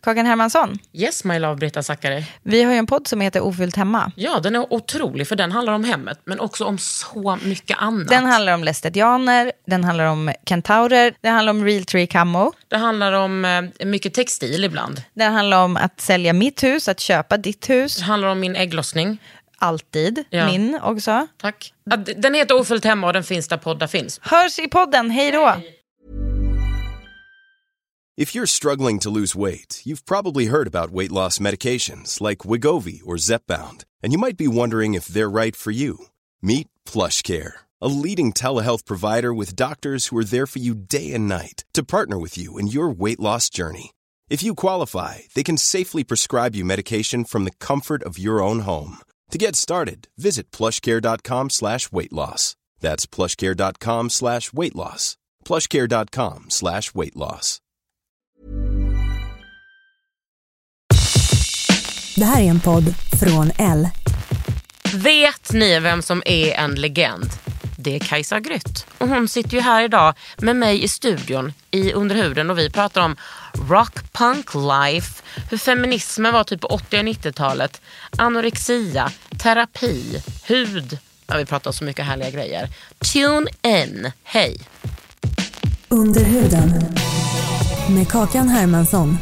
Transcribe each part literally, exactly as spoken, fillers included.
Kakan Hermansson. Yes, my love, Britta Zackari. Vi har ju en podd som heter Ofyllt hemma. Ja, den är otrolig för den handlar om hemmet, men också om så mycket annat. Den handlar om lästetianer, den handlar om kentaurer, den handlar om real tree camo. Det handlar om eh, mycket textil ibland. Den handlar om att sälja mitt hus, att köpa ditt hus. Det handlar om min ägglossning. Alltid, ja. Min också. Tack. Den heter Ofyllt hemma och den finns där poddar finns. Hörs i podden, hej då! If you're struggling to lose weight, you've probably heard about weight loss medications like Wegovy or Zepbound, and you might be wondering if they're right for you. Meet PlushCare, a leading telehealth provider with doctors who are there for you day and night to partner with you in your weight loss journey. If you qualify, they can safely prescribe you medication from the comfort of your own home. To get started, visit plushcare.com slash weight loss. That's plushcare.com slash weight loss. plushcare.com slash weight loss. Det här är en podd från L. Vet ni vem som är en legend? Det är Kajsa Grytt. Och hon sitter ju här idag med mig i studion i Underhuden och vi pratar om rock punk life, hur feminismen var typ på åttio- och nittiotalet, anorexia, terapi, hud. Ja, vi pratar om så mycket härliga grejer. Tune in. Hej. Underhuden med Kakan Hermansson.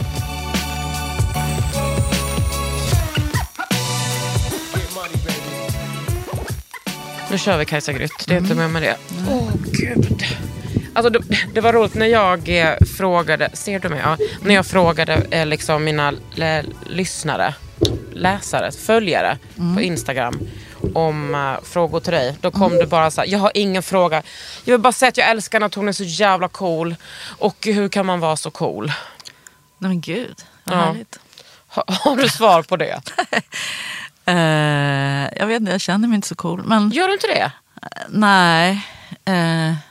Nu kör vi Kajsa Grytt, det är inte med med det. Åh oh, gud. Alltså det, det var roligt när jag eh, frågade, ser du mig? Ja, när jag frågade eh, liksom mina l- lyssnare, läsare, följare mm. på Instagram om uh, frågor till dig. Då kom mm. det bara så här, jag har ingen fråga. Jag vill bara säga att jag älskar henne, att hon är så jävla cool. Och hur kan man vara så cool? Nej men gud, vad ja. härligt. Ha, har du svar på det? Uh, jag vet inte, jag känner mig inte så cool. Men, gör du inte det? Uh, nej. Uh, uh,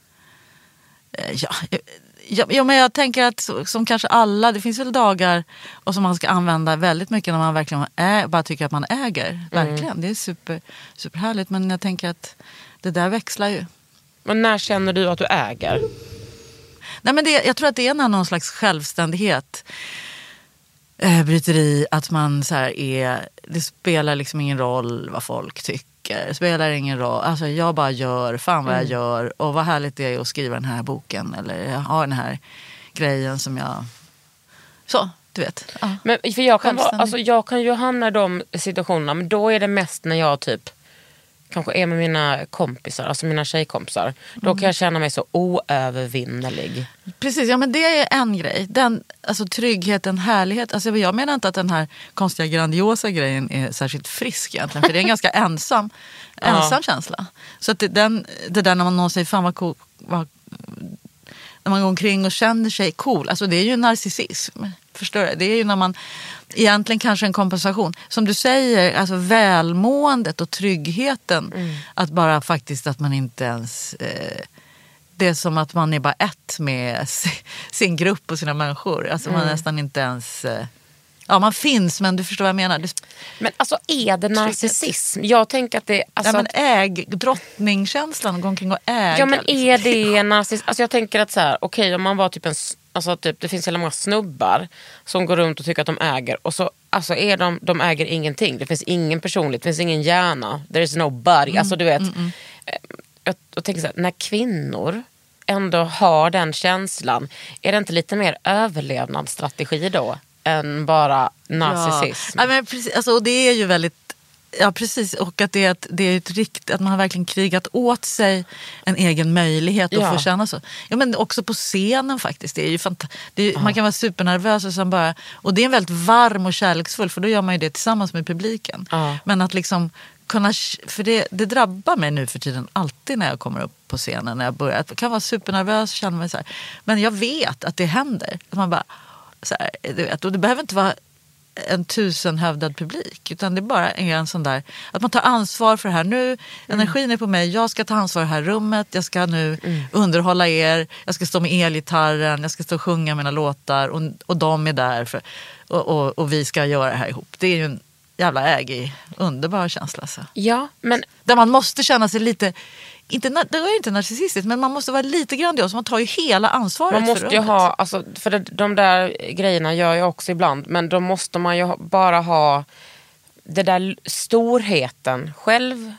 ja, ja, ja, men jag tänker att som kanske alla, det finns väl dagar och som man ska använda väldigt mycket när man verkligen är, bara tycker att man äger. Verkligen, mm. det är super, superhärligt. Men jag tänker att det där växlar ju. Men när känner du att du äger? Nej, men det, jag tror att det är någon slags självständighet. Äh, bryter i att man så här är, det spelar liksom ingen roll vad folk tycker, det spelar ingen roll, alltså jag bara gör fan vad jag mm. gör och vad härligt det är att skriva den här boken eller ha den här grejen som jag så, du vet. Ja. Men för jag kan, vara, alltså, jag kan ju hamna i de situationerna, men då är det mest när jag typ kanske är med mina kompisar, alltså mina tjejkompisar. Då mm. kan jag känna mig så oövervinnelig. Precis, ja men det är en grej. Den, alltså tryggheten, härlighet. Alltså jag menar inte att den här konstiga grandiosa grejen är särskilt frisk egentligen. För det är en ganska ensam, ensam ja. känsla. Så att det, den, det där när man någon säger fan vad cool, vad, när man går omkring och känner sig cool. Alltså det är ju narcissism. Förstår du? Det är ju när man egentligen kanske en kompensation. Som du säger, alltså välmåendet och tryggheten. Mm. Att bara faktiskt att man inte ens... Eh, det är som att man är bara ett med sin grupp och sina människor. Alltså mm. man nästan inte ens... Eh, ja, man finns, men du förstår vad jag menar. Det, men alltså är det narcissism? Jag tänker att det... Alltså, ja, men äg, drottningkänslan, gå omkring och äga. Ja, men är det narcissism? Alltså jag tänker att så här, okej, okay, om man var typ en... Alltså typ, det finns hela många snubbar som går runt och tycker att de äger. Och så alltså är de, de äger ingenting. Det finns ingen personlighet, det finns ingen hjärna. There is no body. Mm, alltså du vet. Mm, mm. Jag, jag tänker så här, när kvinnor ändå har den känslan. Är det inte lite mer överlevnadsstrategi då? Än bara narcissism? Ja, men precis, alltså, och det är ju väldigt... Ja, precis. Och att det är ett, det är ett rikt, att man har verkligen krigat åt sig en egen möjlighet att ja. få känna så. Ja, men också på scenen faktiskt. Det är ju fanta- det är, ja. Man kan vara supernervös och, sen bara, och det är en väldigt varm och kärleksfull, för då gör man ju det tillsammans med publiken. Ja. Men att liksom kunna, för det, det drabbar mig nu för tiden alltid när jag kommer upp på scenen, när jag börjar. Jag kan vara supernervös och känna mig så här. Men jag vet att det händer. Att man bara, så här, du vet, och det behöver inte vara en tusenhövdad publik, utan det är bara en sån där att man tar ansvar för det här nu, mm. energin är på mig, jag ska ta ansvar för det här rummet, jag ska nu mm. underhålla er, jag ska stå med elgitarren, jag ska stå och sjunga mina låtar och, och de är där för, och, och, och vi ska göra det här ihop. Det är ju en, jävla ägig, underbar känsla. Alltså. Ja, men... Där man måste känna sig lite, inte, det är inte narcissistiskt, men man måste vara lite grandios. Man tar ju hela ansvaret man måste för ju rummet. ha, alltså, för det, de där grejerna gör jag också ibland, men då måste man ju bara ha det där storheten, själv,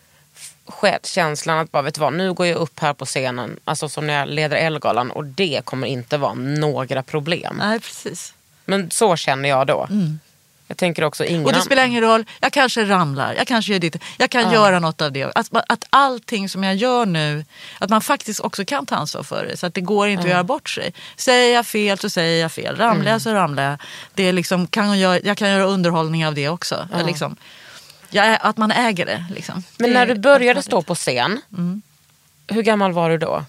känslan att bara, vet du vad, nu går jag upp här på scenen, alltså som när jag leder Ellegalan, och det kommer inte vara några problem. Nej, precis. Men så känner jag då. Mm. Jag tänker också ingen... Och det spelar ingen roll, jag kanske ramlar, jag kanske gör det, jag kan ja. göra något av det. Att, att allting som jag gör nu, att man faktiskt också kan ta ansvar för det. Så att det går inte ja. att göra bort sig. Säger jag fel så säger jag fel. Ramlar jag mm. så ramlar jag. Det är liksom, kan jag, jag kan göra underhållning av det också. Ja. Liksom, jag, att man äger det. Liksom. Men det när du började stå på scen, mm. hur gammal var du då?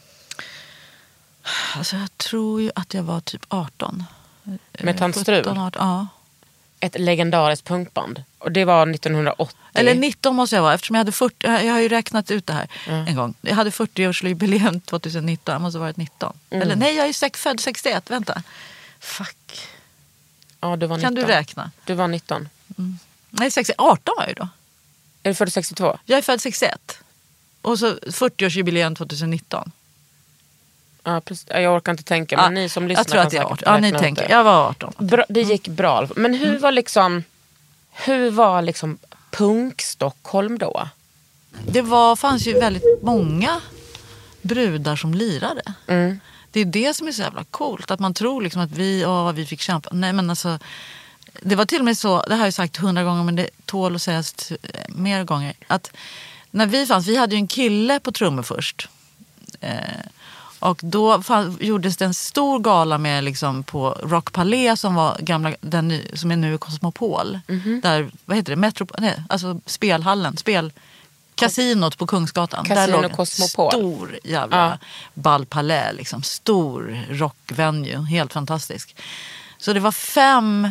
Alltså jag tror ju att jag var typ arton. Med Tant Strul? sjutton, arton, ja. Ett legendariskt punkband. Och det var nittonhundraåttio. Eller nitton måste jag vara, eftersom jag hade fyrtio, jag har ju räknat ut det här mm. en gång. Jag hade fyrtioårsjubileum tjugonitton, jag måste ha varit nitton. Mm. Eller nej, jag är sex, född sextioett, vänta. Fuck. Ja, du var kan nitton. Du räkna? Du var nitton. Mm. Nej, sextio, arton var jag ju då. Är du född sextiotvå? Jag är född sextioett. Och så fyrtioårsjubileum tjugonitton. Ja, precis. Jag orkar inte tänka, men ja, ni som lyssnar jag tror kan att jag säkert ja, ni tänker. Jag var arton. Bra, det gick bra. Men hur mm. var liksom hur var liksom punk Stockholm då? Det var, fanns ju väldigt många brudar som lirade. Mm. Det är det som är så jävla coolt. Att man tror liksom att vi, åh, vad vi fick kämpa. Nej, men alltså, det var till och med så, det har jag sagt hundra gånger, men det tål att sägas mer gånger. Att när vi fanns, vi hade ju en kille på trummor först. Eh, Och då fann, gjordes det en stor gala med liksom på Rock Palais som var gamla, den som är nu Cosmopol. Mm-hmm. Där, vad heter det? Metro, nej, alltså spelhallen, spel kasinot på Kungsgatan. Casino där låg en Cosmopol. Stor jävla ja. ballpalais, liksom stor rockvenue, helt fantastisk. Så det var fem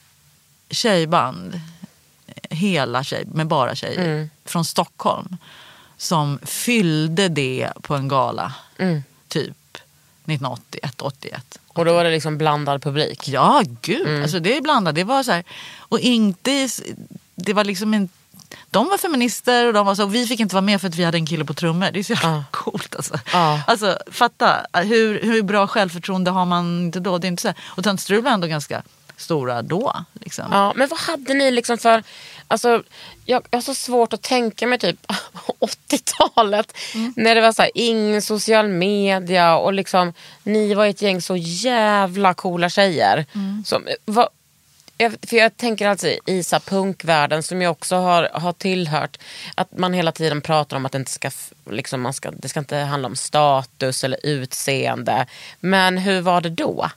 tjejband, hela tjej med bara tjejer mm. från Stockholm som fyllde det på en gala. Mm. Typ nittonhundraåttioett åttioett. Och då var det liksom blandad publik? Ja, gud. Mm. Alltså det är blandat. Det var så här, och inte, det var liksom en, de var feminister och de var så, och vi fick inte vara med för att vi hade en kille på trummor. Det är så jävla ah. coolt alltså. Ah. Alltså fatta, hur, hur bra självförtroende har man inte då? Det är inte så här. Och Tant Strul var ändå ganska stora då. Liksom. Ja, men vad hade ni liksom för... Alltså, jag, jag har så svårt att tänka mig typ åttiotalet mm. när det var så här, ingen social media och liksom ni var ett gäng så jävla coola tjejer. Mm. Som, vad, jag, för jag tänker alltså i så punkvärlden som jag också har, har tillhört, att man hela tiden pratar om att det inte ska, liksom, man ska, det ska inte handla om status eller utseende. Men hur var det då?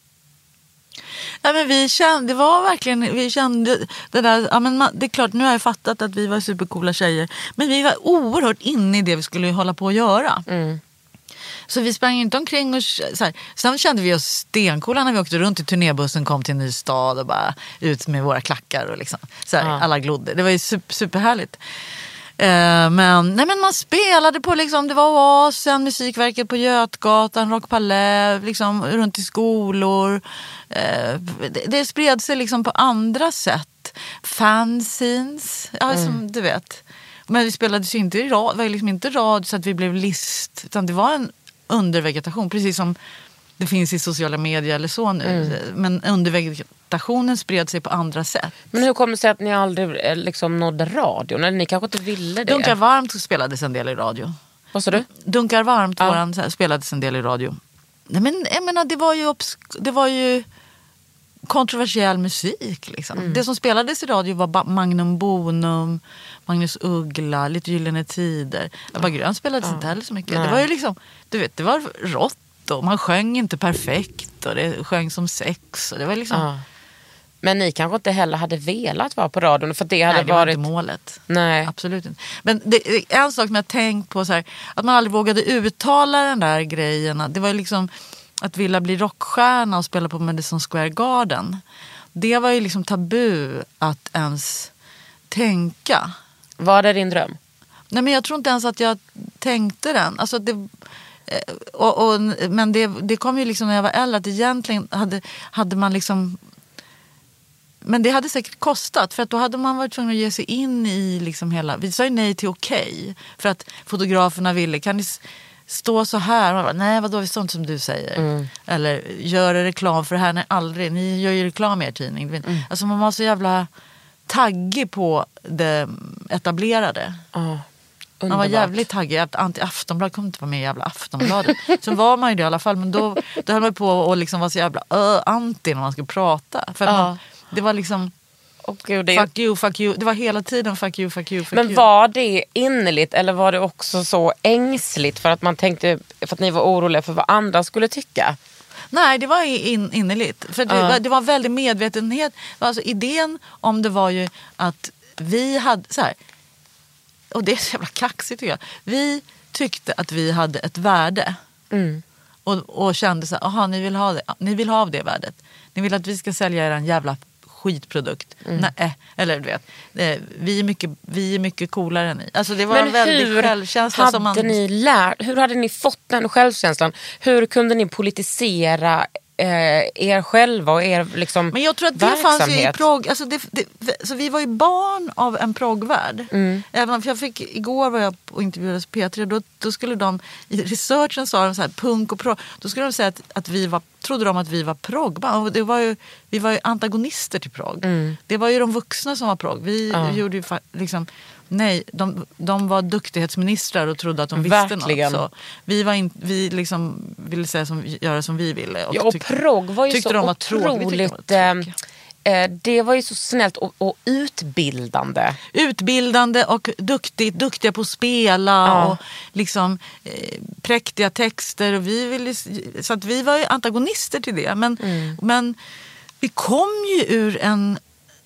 Nej, men vi kände, det var verkligen, vi kände det där, ja, men man, det är klart, nu har jag fattat att vi var supercoola tjejer, men vi var oerhört inne i det vi skulle hålla på att göra. Mm. Så vi sprang inte omkring och så här. Sen kände vi oss stencoola när vi åkte runt i turnébussen, kom till en ny stad och bara ut med våra klackar och liksom, så här, ja. alla glodde. Det var ju super, superhärligt. Uh, men, nej, men man spelade på liksom, det var Oasen, Musikverket på Götgatan, Rock Palais, liksom runt i skolor. Uh, det, det spred sig liksom på andra sätt. Fanzines, ja, mm. som du vet. Men vi spelade ju inte i rad, det var liksom inte rad så att vi blev list, utan det var en undervegetation, precis som det finns i sociala medier eller så nu. Mm. Men undervegetationen spred sig på andra sätt. Men hur kommer det sig att ni aldrig liksom nådde radion? Eller ni kanske inte ville det? Dunkar varmt spelades en del i radio. Vad sa du? Dunkar varmt ja. våran, så här, spelades en del i radio. Nej, men jag menar, det var ju, obsk- det var ju kontroversiell musik. Liksom. Mm. Det som spelades i radio var Magnum Bonum, Magnus Uggla, lite Gyllene Tider. Ebba Grön spelades ja. inte heller så mycket. Nej. Det var ju liksom, du vet, det var rått. Och man sjöng inte perfekt och det sjöng som sex och det var liksom... Ja. Men ni kanske inte heller hade velat vara på radion för det hade Nej, det varit... var inte målet. Nej. Absolut inte. Men det, en sak som jag tänkt på så här, att man aldrig vågade uttala den där grejen. Det var ju liksom att vilja bli rockstjärna och spela på Madison Square Garden. Det var ju liksom tabu att ens tänka. Var det din dröm? Nej, men jag tror inte ens att jag tänkte den. Alltså det... Och, och, men det, det kom ju liksom när jag var äldre att egentligen hade, hade man liksom Men det hade säkert kostat, för att då hade man varit tvungen att ge sig in i liksom hela... Vi sa ju nej till okej, för att fotograferna ville, kan ni stå så här? Man bara, nej, vadå, vi står inte som du säger. Mm. Eller, gör reklam för det här? Nej, aldrig. Ni gör ju reklam i er tidning. Mm. Alltså man var så jävla taggig på det etablerade. Oh. Man var jävligt taggig. Aftonbladet kom inte vara med i jävla Aftonbladet. Sen var man ju det i alla fall. Men då, då höll man på att liksom vara så jävla uh, anti när man skulle prata. För att ja. man, det var liksom... Oh, Gud, det... Fuck you, fuck you. Det var hela tiden fuck you, fuck you, fuck Men you. var det innerligt eller var det också så ängsligt för att man tänkte, för att ni var oroliga för vad andra skulle tycka? Nej, det var in, innerligt. För det, uh. var, det var väldigt medvetenhet. Alltså, idén om det var ju att vi hade... så här, och det är så jävla kaxigt tycker jag. Vi tyckte att vi hade ett värde. Mm. Och, och kände så här, aha, ni vill ha det. Ni vill ha av det värdet. Ni vill att vi ska sälja er en jävla skitprodukt. Mm. Nej, eller du vet. Vi är mycket, vi är mycket coolare än ni. Alltså det var Men en väldigt hur självkänsla hade som man... ni lärt, hur hade ni fått den självkänslan? Hur kunde ni politisera Eh, er själva och er liksom Men jag tror att det verksamhet. fanns ju i prog, alltså det, det, så vi var ju barn av en proggvärld. Mm. Även för jag fick, igår var jag och intervjuades på P tre, då, då skulle de i researchen sa de så här punk och prog, då skulle de säga att, att vi var, trodde de att vi var progg. Det var ju, vi var ju antagonister till progg. Mm. Det var ju de vuxna som var progg. Vi ja. gjorde ju liksom nej, de, de var duktighetsministrar och trodde att de visste Verkligen. något. Så vi var in, vi liksom ville säga som, göra som vi ville. Och, ja, och progg var ju så de var otroligt... Eh, det var ju så snällt och, och utbildande. Utbildande och duktigt, duktiga på att spela ja. och liksom eh, präktiga texter. Och vi ville, så att vi var ju antagonister till det. Men, mm. men vi kom ju ur en...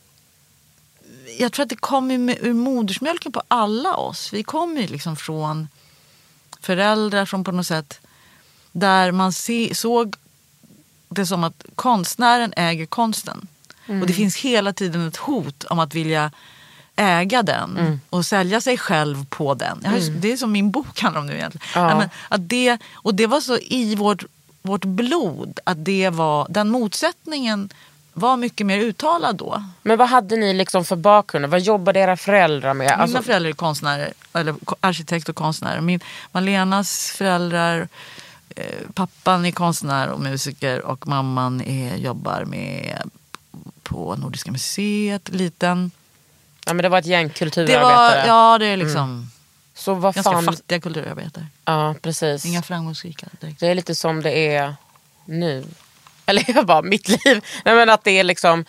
Jag tror att det kom ur modersmjölken på alla oss. Vi kom ju liksom från föräldrar som på något sätt där man se, såg det som att konstnären äger konsten. Mm. Och det finns hela tiden ett hot om att vilja äga den mm. och sälja sig själv på den. Mm. Det är som min bok handlar om nu egentligen. Ja. Men att det, och det var så i vårt, vårt blod att det var, den motsättningen var mycket mer uttalad då. Men vad hade ni liksom för bakgrund? Vad jobbade era föräldrar med? Mina alltså... föräldrar är konstnärer, eller arkitekt och konstnärer. Min, Malenas föräldrar, eh, pappan är konstnär och musiker och mamman är, jobbar med på Nordiska museet, liten. Ja, men det var ett gäng kulturarbetare. Det var, ja, det är liksom mm. så vad ganska fan... fattiga kulturarbetare. Ja, precis. Inga framgångsrika direkt. Det är lite som det är nu. Eller jag bara, mitt liv. Nej, men att det är liksom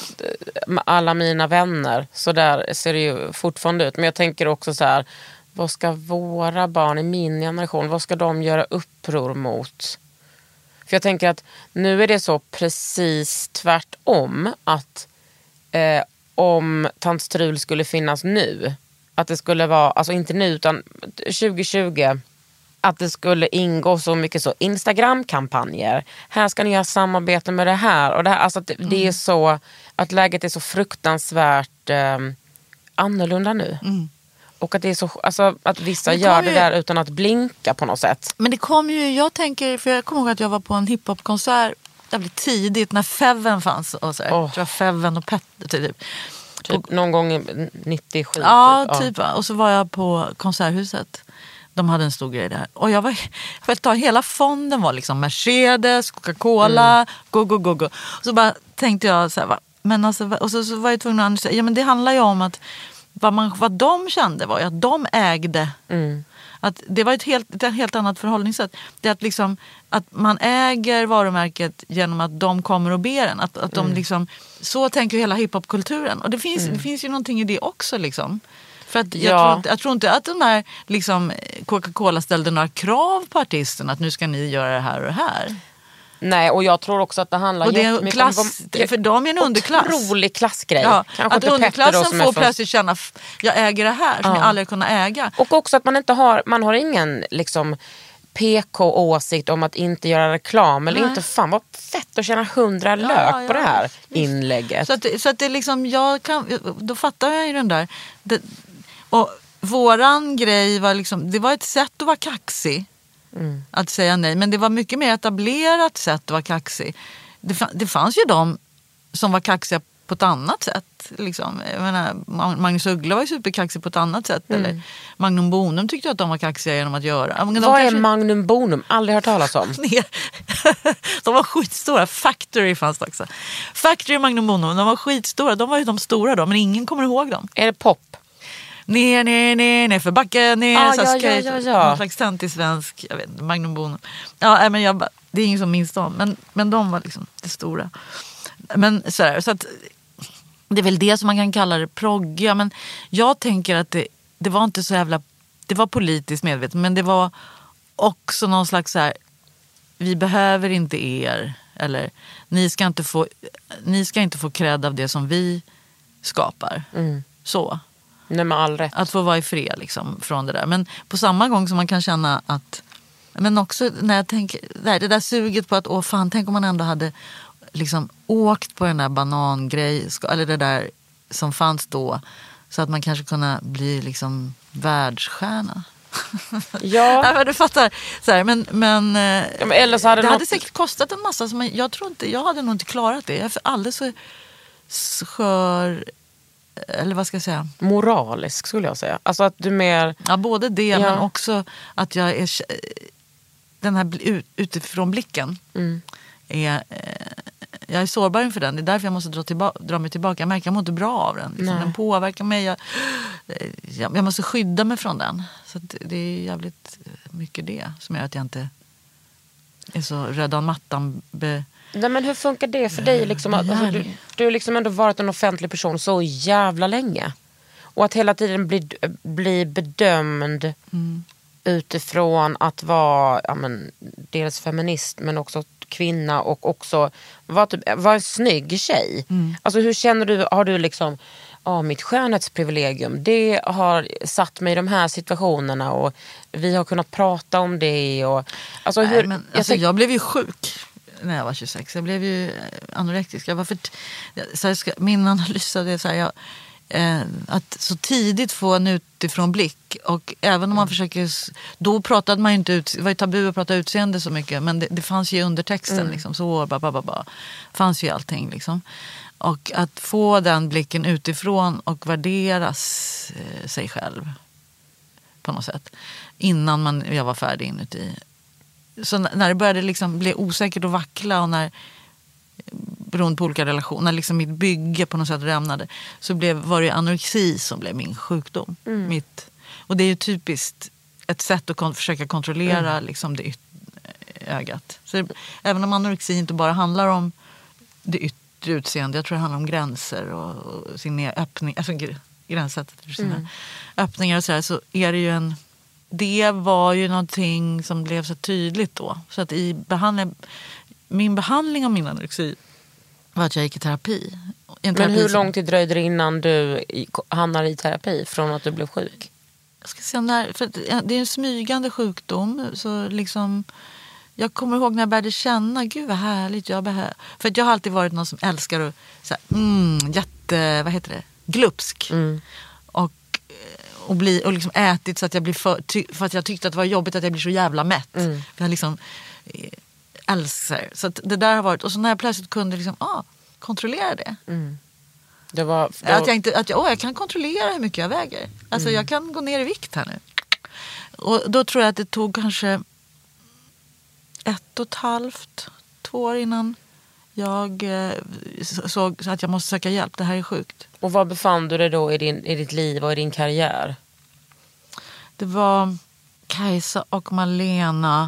alla mina vänner. Så där ser det ju fortfarande ut. Men jag tänker också så här, vad ska våra barn i min generation, vad ska de göra uppror mot? För jag tänker att nu är det så precis tvärtom att eh, om Tant Strul skulle finnas nu, att det skulle vara, alltså inte nu utan tjugo tjugo, att det skulle ingå så mycket så Instagram-kampanjer. Här ska ni göra samarbete med det här och det här. Alltså att det, mm. det är så, att läget är så fruktansvärt eh, annorlunda nu. Mm. Och att det är så, alltså att vissa det gör det ju... där utan att blinka på något sätt. Men det kom ju, jag tänker, för jag kommer ihåg att jag var på en hiphop-konsert jävligt tidigt när Feven fanns. Och så här, oh. Det var Feven och Petter typ. Typ någon gång nittiosju. Ja, typ. typ. Och så var jag på Konserthuset. De hade en stor grej där. Och jag var, jag ta hela fonden var liksom Mercedes, Coca-Cola, mm. go, go, go, go. Och så bara tänkte jag så här, va? Men alltså, och så, så var jag tvungen att säga, ja men det handlar ju om att vad, man, vad de kände var ju att de ägde. Mm. Att det var ett helt, ett helt annat förhållningssätt. Det är att, liksom, att man äger varumärket genom att de kommer och ber en. Att, att de mm. liksom, så tänker hela hiphopkulturen. Och det finns, mm. det finns ju någonting i det också liksom. För att jag, ja. tror inte, jag tror inte att de här liksom, Coca-Cola ställde några krav på artisterna att nu ska ni göra det här och det här. Nej, och jag tror också att det handlar och det är klass, om... Det, för dem är en underklass. Otrolig klassgrej. Ja, att underklassen får plötsligt känna jag äger det här som ja. jag aldrig kunnat äga. Och också att man inte har, man har ingen liksom P K-åsikt om att inte göra reklam. Eller Nej. inte, fan vad fett att tjäna hundra lök ja, ja, på det här inlägget. Så att, så att det liksom, jag kan, då fattar jag ju den där. Det, och våran grej var liksom, det var ett sätt att vara kaxig. Mm. Att säga nej, men det var mycket mer etablerat sätt att vara kaxig. Det, det fanns ju de som var kaxiga på ett annat sätt. Liksom. Jag menar, Magnus Uggla var ju superkaxig på ett annat sätt. Mm. Eller Magnum Bonum tyckte att de var kaxiga genom att göra. Men vad kanske... är Magnum Bonum? Aldrig hört talas om. De var skitstora. Factory fanns det också. Factory och Magnum Bonum, de var skitstora. De var ju de stora då, men ingen kommer ihåg dem. Är det pop? Ner, ner, ner, ner för backen, ner, ah, så ja, ska ja, ja, ja. Någon slags töntig svensk, jag vet inte, Magnum Bonum. Ja, men jag, det är ingen som minns dem, men, men de var liksom det stora. Men sådär, så att det är väl det som man kan kalla det proggiga, men jag tänker att det, det var inte så jävla, det var politiskt medvetet, men det var också någon slags så här, vi behöver inte er, eller ni ska inte få, ni ska inte få cred av det som vi skapar. Mm. Så. Nej, med all rätt. Att få vara i fred liksom, från det där. Men på samma gång som man kan känna att, men också när jag tänker, det där suget på att, åh fan, tänk om man ändå hade liksom åkt på den där banangrej, eller det där som fanns då, så att man kanske kunde bli liksom världsstjärna. Ja. Ja, du fattar. Så här, men, men, ja, men eller så hade det något... hade säkert kostat en massa. Som jag, tror inte, jag hade nog inte klarat det. Jag är för alldeles så skör, eller vad ska jag säga? Moralisk skulle jag säga. Alltså att du mer... Ja, både det, ja. Men också att jag är, den här ut, utifrån blicken mm. är... Jag är sårbar inför den. Det är därför jag måste dra, tillba- dra mig tillbaka. Jag märker att jag mår inte bra av den. Liksom. Den påverkar mig. Jag, jag måste skydda mig från den. Så det är jävligt mycket det som gör att jag inte är så rödan mattan. Be- Nej, men hur funkar det för dig? Liksom, alltså, du, du har liksom ändå varit en offentlig person så jävla länge. Och att hela tiden bli, bli bedömd mm. utifrån att vara ja, men, dels feminist men också kvinna och också vara typ, var en snygg tjej. Mm. Alltså hur känner du, har du liksom ja, mitt skönhetsprivilegium, det har satt mig i de här situationerna och vi har kunnat prata om det och alltså hur... Nej, men, alltså, jag, jag blev ju sjuk när jag var tjugosex. Jag blev ju anorektisk. Jag var för, så jag ska, min analys av det är så här, jag, eh, att så tidigt få en utifrån blick och även om man mm. försöker, då pratade man ju inte ut, det var ju tabu att prata utseende så mycket, men det, det fanns ju under texten mm. liksom, så ba, ba, ba, ba, fanns ju allting liksom. Och att få den blicken utifrån och värderas eh, sig själv på något sätt innan man, jag var färdig inuti. Så när det började liksom bli osäkert och vackla och när beroende på olika relationer, när liksom mitt bygge på något sätt rämnade, så blev, var det anorexi som blev min sjukdom. Mm. Mitt, och det är ju typiskt ett sätt att kon- försöka kontrollera mm. liksom det yt- ögat. Så det, även om anorexi inte bara handlar om det yttre utseende, jag tror det handlar om gränser och, och sin öppning, alltså gränssättet för sina mm. öppningar och sådär, så är det ju en, det var ju någonting som blev så tydligt då. Så att i behandling, min behandling av min anorexi var att jag gick i terapi. En terapi. Men hur som, lång tid dröjde det innan du hamnade i terapi från att du blev sjuk? Jag ska säga när, för det är en smygande sjukdom. Så liksom, jag kommer ihåg när jag började känna, gud vad härligt jag behöver. För att jag har alltid varit någon som älskar att så här, mm, jätte, vad heter det? Glupsk. Mm. Och och, bli, och liksom ätit så att jag blir för, ty, för att jag tyckte att det var jobbigt att jag blir så jävla mätt. Mm. Jag liksom älskar. Så att det där har varit, och så när jag plötsligt kunde liksom, ah, kontrollera det. Mm. Det var, då... Att jag inte, att jag, oh, jag kan kontrollera hur mycket jag väger. Alltså mm. jag kan gå ner i vikt här nu. Och då tror jag att det tog kanske ett och ett halvt, två år innan jag eh, såg att jag måste söka hjälp. Det här är sjukt. Och var befann du dig då i, din, i ditt liv och i din karriär? Det var Kajsa och Malena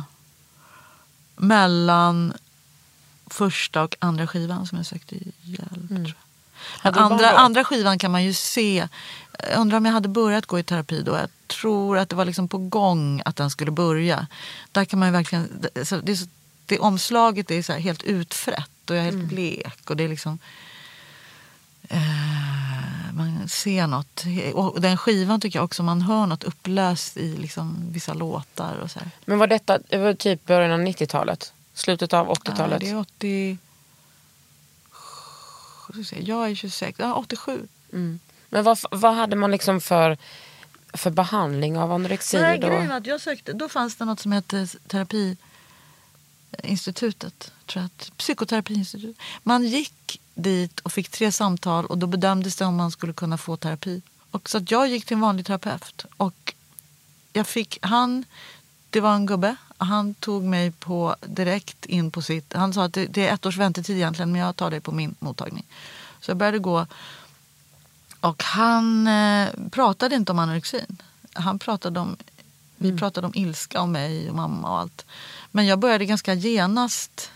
mellan första och andra skivan som jag sökte hjälp. Mm. Andra, andra skivan kan man ju se. Jag undrar om jag hade börjat gå i terapi då. Jag tror att det var liksom på gång att den skulle börja. Där kan man ju verkligen... Det, är så, det omslaget är så här helt utfrätt och jag är helt mm. blek. Och det är liksom... Eh, man ser något. Och den skivan tycker jag också man hör något upplöst i liksom vissa låtar och så här. Men var detta det var typ början av nittiotalet? Slutet av åttiotalet? Ja, det är åttio... Jag är tjugosex, ja, åttiosju. Mm. Men vad, vad hade man liksom för, för behandling av anorexi? Nej, då? grejen att jag sökte, då fanns det något som hette terapiinstitutet, tror jag, psykoterapiinstitutet. Man gick dit och fick tre samtal och då bedömdes det om man skulle kunna få terapi. Och så att jag gick till en vanlig terapeut och jag fick, han, det var en gubbe, han tog mig på direkt in på sitt, han sa att det, det är ett års väntetid egentligen men jag tar dig på min mottagning. Så jag började gå och han eh, pratade inte om anorexin. Han pratade om, vi mm. pratade om ilska om mig och mamma och allt. Men jag började ganska genast,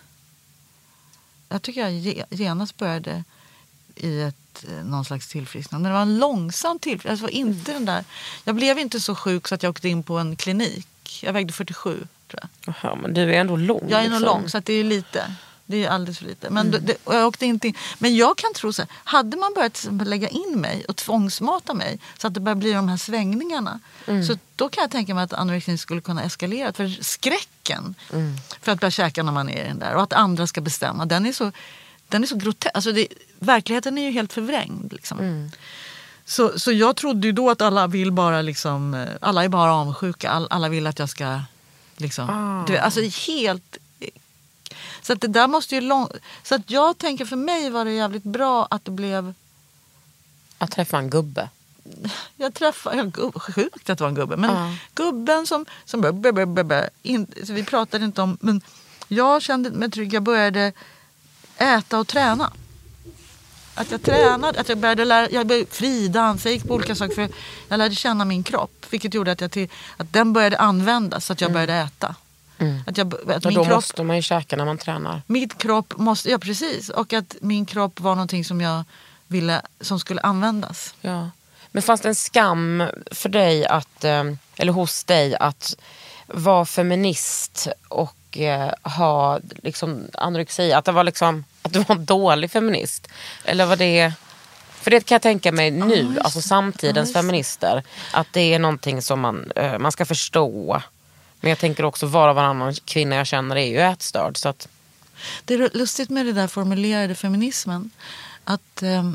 jag tycker jag genast började i ett, någon slags tillfrisknande. Men det var en långsam tillfrisknande. Alltså, var inte den där, jag blev inte så sjuk så att jag åkte in på en klinik. Jag vägde fyrtiosju tror jag. Aha, men du är ändå lång. Jag är liksom. nog lång så att det är lite. Det är alldeles för lite. Men, Mm. det, och jag åkte inte in. Men jag kan tro så här, hade man börjat till exempel lägga in mig och tvångsmata mig så att det börjar bli de här svängningarna. Mm. Så då kan jag tänka mig att anorexin skulle kunna eskalera. För skräcken mm. för att börja käka när man är i den där och att andra ska bestämma, den är så, den är så grotesk. Alltså det, verkligheten är ju helt förvrängd. Liksom. Mm. Så, så jag trodde ju då att alla vill bara liksom, alla är bara avundsjuka. All, alla vill att jag ska liksom, ah. du, alltså helt... Så att det där måste ju lång... Så att jag tänker för mig var det jävligt bra att det blev... Att träffa en gubbe. Jag träffade... Ja, gubb, sjukt att det var en gubbe. Men uh. gubben som... som bö, bö, bö, bö, in, så vi pratade inte om... Men jag kände mig trygg. Jag började äta och träna. Att jag tränade. Att jag började lära... Jag började fridansa. Jag gick på olika saker. För jag lärde känna min kropp. Vilket gjorde att, jag till, att den började användas. Så att jag mm. började äta. Mm. Att jag, att och min då kropp, måste man ju käka när man tränar. Min kropp måste, ja precis. Och att min kropp var någonting som jag ville, som skulle användas. Ja. Men fanns det en skam för dig att, eller hos dig att vara feminist och ha liksom anorexi? Att det var liksom, att du var en dålig feminist? Eller var det... För det kan jag tänka mig nu, ah, alltså samtidens ah, feminister. Att det är någonting som man, man ska förstå. Men jag tänker också var och varannan kvinna jag känner är ju ätstörd. Så att... Det är lustigt med det där formulerade feminismen. Att eh,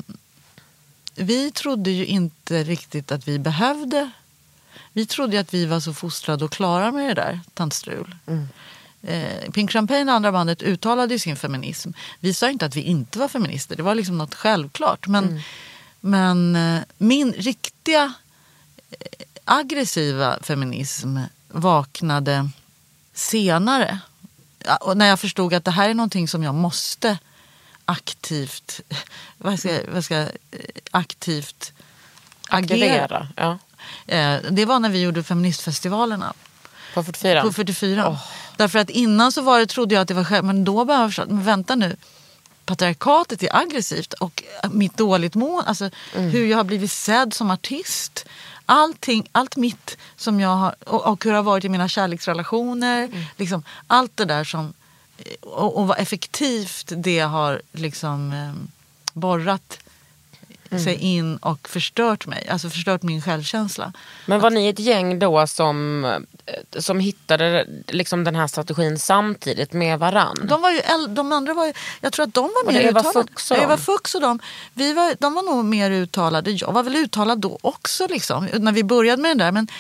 vi trodde ju inte riktigt att vi behövde. Vi trodde att vi var så fostrade och klara med det där tantstrul. Mm. Eh, Pink Champagne, andra bandet, uttalade ju sin feminism. Vi sa inte att vi inte var feminister. Det var liksom något självklart. Men, mm. men eh, min riktiga eh, aggressiva feminism vaknade senare. Och när jag förstod att det här är någonting som jag måste aktivt vad ska, vad ska, aktivt agera. Ja. Det var när vi gjorde feministfestivalerna. På fyrtiofyra? På fyrtiofyra. Oh. Därför att innan så var det, trodde jag att det var själv. Men då bara jag förstått, men vänta nu. Patriarkatet är aggressivt och mitt dåligt mål, alltså mm. hur jag har blivit sedd som artist. Allting, allt mitt som jag har, och, och hur det har varit i mina kärleksrelationer, mm. liksom, allt det där som, och, och vad effektivt det har liksom eh, borrat mm. sig in och förstört mig, alltså förstört min självkänsla. Men var att, ni ett gäng då som, som hittade liksom den här strategin samtidigt med varann? De var ju, de andra var ju, jag tror att de var, var mer Eva uttalade. Fuchs och Eva Fuchs och de, vi var, de var nog mer uttalade. Jag var väl uttalad då också liksom, när vi började med den där. Men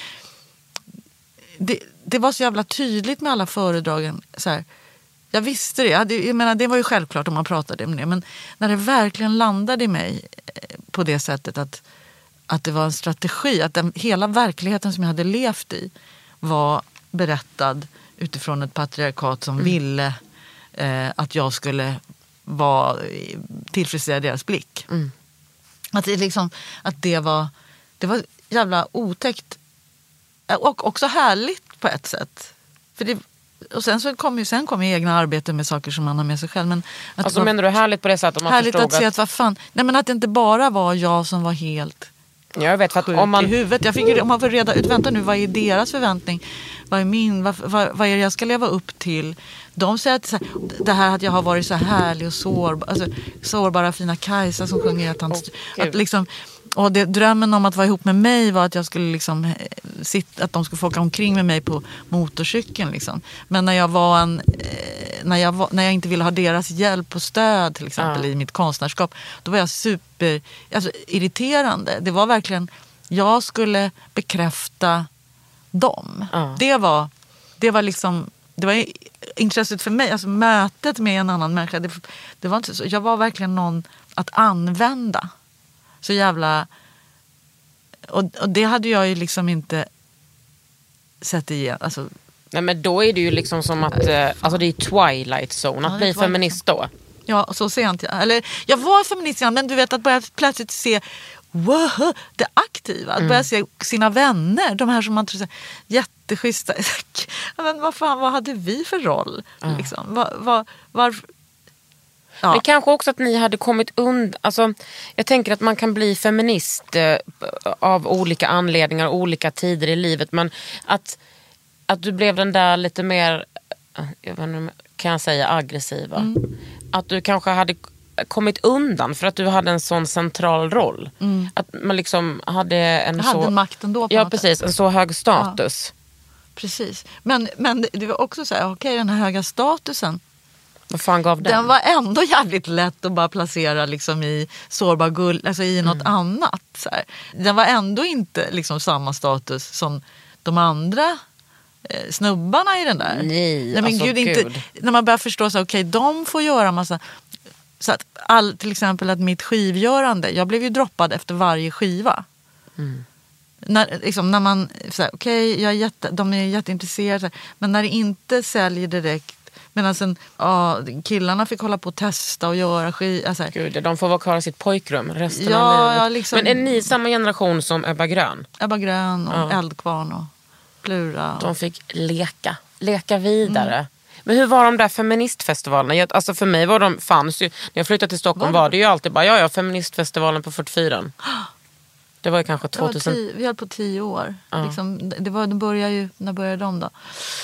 det, det var så jävla tydligt med alla föredragen. Så här, jag visste det. Jag, jag menar, det var ju självklart om man pratade om det. Men när det verkligen landade i mig på det sättet att, att det var en strategi. Att den, hela verkligheten som jag hade levt i var berättad utifrån ett patriarkat som mm. ville eh, att jag skulle vara, tillfredsställa deras blick. Mm. Att, det liksom, att det var det var jävla otäckt och också härligt på ett sätt. För det, och sen så kom ju sen kom ju egna arbeten med saker som man har med sig själv. Men att alltså var, menar du härligt på det sättet? Om man härligt att att... se att vad fan, nej men att det inte bara var jag som var helt jag vet, för att om man... i huvudet. Jag fick ju, om man får reda ut, vänta nu, vad är deras förväntning? Vad är min, vad, vad, vad är det jag ska leva upp till? De säger att så här, det här att jag har varit så härlig och sårbar, alltså sårbara fina Kajsa som sjunger att han, oh, att liksom, och det, drömmen om att vara ihop med mig var att jag skulle liksom sitta, att de skulle få åka omkring med mig på motorcykeln liksom. Men när jag var en när jag var, när jag inte ville ha deras hjälp och stöd till exempel ja. i mitt konstnärskap, då var jag super alltså irriterande. Det var verkligen, jag skulle bekräfta dem. Ja. Det var det var liksom det var intresset för mig, alltså mötet med en annan människa, det, det var inte så, jag var verkligen någon att använda. Så jävla, och, och det hade jag ju liksom inte sett igen, alltså. Nej, men då är det ju liksom som att, eh, alltså det är Twilight Zone, att Ja, bli feminist då. Ja, så sent. Eller, jag var feminist, men du vet att börja plötsligt se wow, det aktiva. Att mm. börja se sina vänner, de här som man tror är jätteschyssta. Men vad fan, vad hade vi för roll? Mm. Liksom? Var, var, var, ja. Men kanske också att ni hade kommit undan. Alltså, jag tänker att man kan bli feminist eh, av olika anledningar och olika tider i livet. Men att, att du blev den där lite mer, jag vet inte, kan jag säga aggressiva. Mm. Att du kanske hade kommit undan för att du hade en sån central roll. Mm. Att man liksom hade en jag så... hade makten då på Ja, något precis. sätt. En så hög status. Ja. Precis. Men, men det var också så här, okej, okay, den här höga statusen. Vad fan gav den? Den var ändå jävligt lätt att bara placera liksom i sårbar gull, alltså i något mm. annat. Så här. Den var ändå inte liksom samma status som de andra eh, snubbarna i den där. Nej, Nej men alltså, gud, inte, gud. När man börjar förstå så okej, okay, de får göra massa. Så att all, till exempel att mitt skivgörande, jag blev ju droppad efter varje skiva. Mm. När, liksom, när man, okej, okay, jag är jätte, de är jätteintresserade, men när det inte säljer direkt, medan sen, ja, killarna fick hålla på att testa och göra skiv, alltså, gud, de får vara kvar i sitt pojkrum resten ja, av livet. Ja, liksom, men är ni samma generation som Ebba Grön? Ebba Grön och ja. Eldkvarn och Plura. Och... De fick leka, leka vidare. Mm. Men hur var de där feministfestivalerna? Jag, alltså för mig var de, fanns ju, när jag flyttade till Stockholm var det, var det ju alltid bara, ja ja, feministfestivalen på fyrtiofyra. Det var ju kanske tvåtusen. Tio, vi höll på tio år. Ja. Liksom, det var, de började ju, när började de då?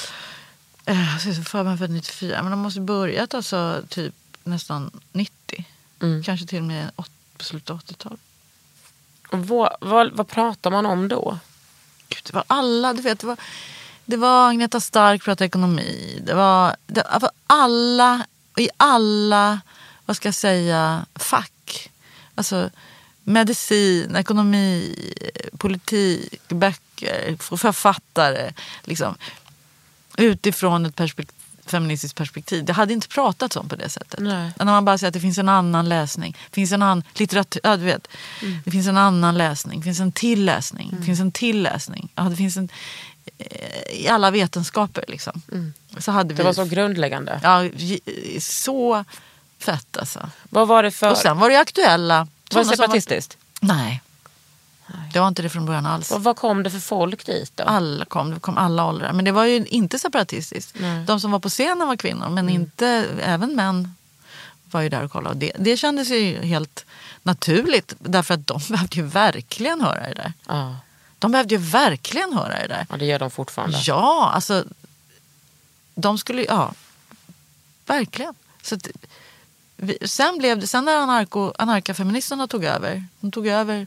Jag ser så för mig för nittiofyra, men de måste börjat alltså typ nästan nittio. Mm. Kanske till och med åt, på slutet av åttiotalet. Och vad, vad, vad pratar man om då? Gud, det var alla, du vet, det var, det var Agneta Stark pratade ekonomi. Det var, det var alla, i alla, vad ska jag säga, fack. Alltså medicin, ekonomi, politik, böcker, författare, liksom. Utifrån ett perspekt- feministiskt perspektiv. Det hade inte pratats om på det sättet. Nej. När man bara säger att det finns en annan läsning. Det finns en annan litteratur, ja, du vet. Mm. Det finns en annan läsning. Det finns en till läsning. Mm. Det finns en till läsning. Ja, det finns en i alla vetenskaper liksom. Mm. Så hade vi, det var så grundläggande. Ja, så fett alltså. Vad var det för? Och sen var det aktuella. Var det separatistiskt? Var... Nej. Det var inte det från början alls. Och vad kom det för folk dit då? Alla kom, det kom alla åldrar. Men det var ju inte separatistiskt. Nej. De som var på scenen var kvinnor, men mm. inte, även män var ju där och kollade. Det, det kändes ju helt naturligt, därför att de behövde ju verkligen höra det där. Ja. De behövde ju verkligen höra det där. Ja, det gör de fortfarande. Ja, alltså de skulle, ja, verkligen. Så att, vi, sen blev det, sen när anarko, anarkafeministerna tog över, de tog över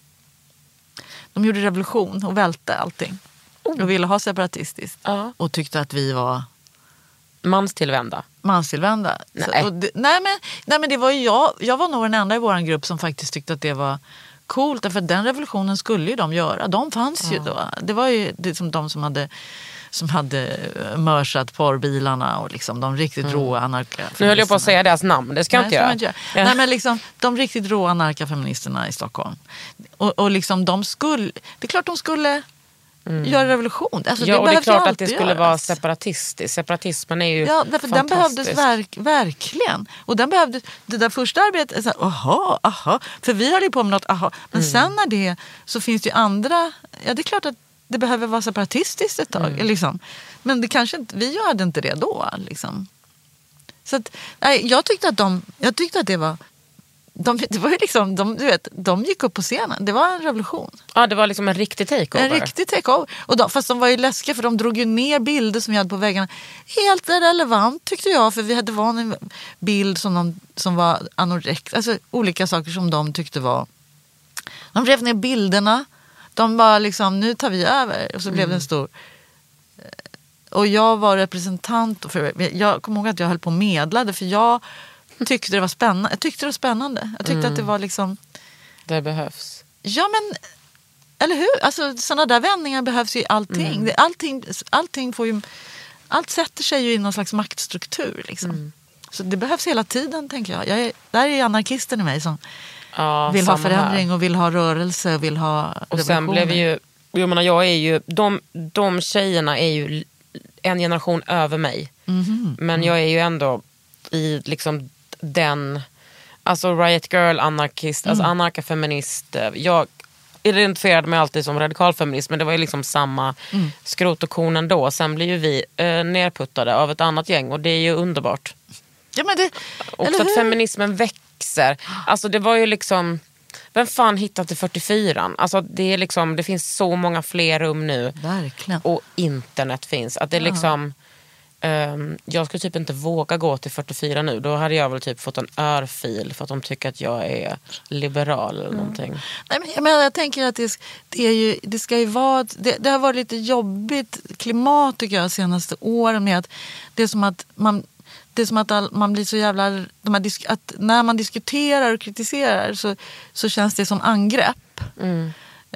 de gjorde revolution och välte allting. Oh. Och ville ha separatistiskt. Ja. Och tyckte att vi var manstillvända. Manstillvända. Nej. Så, och det, nej, men, nej men det var ju jag. Jag var nog den enda i vår grupp som faktiskt tyckte att det var coolt. Därför att den revolutionen skulle ju de göra. De fanns ja. ju då. Det var ju det som de som hade som hade mörsat porrbilarna och liksom de riktigt mm. råa anarka. Nu höll jag på att säga deras namn, det ska jag inte göra. Inte göra. Ja. Nej, men liksom de riktigt råa anarkafeministerna i Stockholm. Och, och liksom de skulle, det är klart de skulle mm. göra revolution. Alltså, ja, det och det är klart att det skulle göras. vara separatistiskt. Separatismen är ju ja, därför den behövdes verk, verkligen. Och den behövdes, det där första arbetet, så här, aha, aha. För vi höll ju på med något, aha. Men mm. sen när det, så finns det ju andra, ja det är klart att det behöver vara separatistiskt ett tag. Mm. Liksom. Men det kanske inte, vi hade inte det då. Liksom. Så att, nej, jag tyckte att de, jag tyckte att det var, de, det var ju liksom, de, du vet, de gick upp på scenen. Det var en revolution. Ja, det var liksom en riktig takeover. En riktig takeover. Och de, fast de var ju läskiga för de drog ju ner bilder som jag hade på väggarna. Helt irrelevant tyckte jag. För vi hade van en bild som, de, som var anorekt. Alltså olika saker som de tyckte var. De rev ner bilderna. De bara liksom, nu tar vi över. Och så mm. blev det en stor. Och jag var representant. För jag kommer ihåg att jag höll på och medlade. För jag tyckte det var spännande. Jag tyckte det var spännande. Jag tyckte mm. att det var liksom. Det behövs. Ja men. Eller hur? Alltså sådana där vändningar behövs ju i allting. Mm. Allting, allting får ju. allt sätter sig ju i någon slags maktstruktur liksom. Mm. Så det behövs hela tiden, tänker jag. jag är, där är anarkisten i mig som ja, vill ha förändring här. Och vill ha rörelse och vill ha och sen blev ju, jag menar jag är ju de, de tjejerna är ju en generation över mig. Mm-hmm. Men jag är ju ändå i liksom den, alltså riot girl, anarkist, mm. alltså anarkafeminist. Jag identifierade mig alltid som radikalfeminist, men det var ju liksom samma mm. skrot och korn ändå. Sen blir ju vi eh, nerputtade av ett annat gäng och det är ju underbart. Ja, men det, också att feminismen växer. Alltså det var ju liksom, vem fan hittade till fyrtiofyran? Alltså det är liksom, det finns så många fler rum nu. Verkligen. Och internet finns. Att det är liksom, um, jag skulle typ inte våga gå till fyrtiofyra nu. Då hade jag väl typ fått en örfil för att de tycker att jag är liberal eller mm. någonting. Nej, men jag, menar, jag tänker att det, det, är ju, det ska ju vara, det, det har varit lite jobbigt klimat tycker jag senaste åren med att det är som att man Det är som att all, man blir så jävla... De här, att när man diskuterar och kritiserar så, så känns det som angrepp. Mm.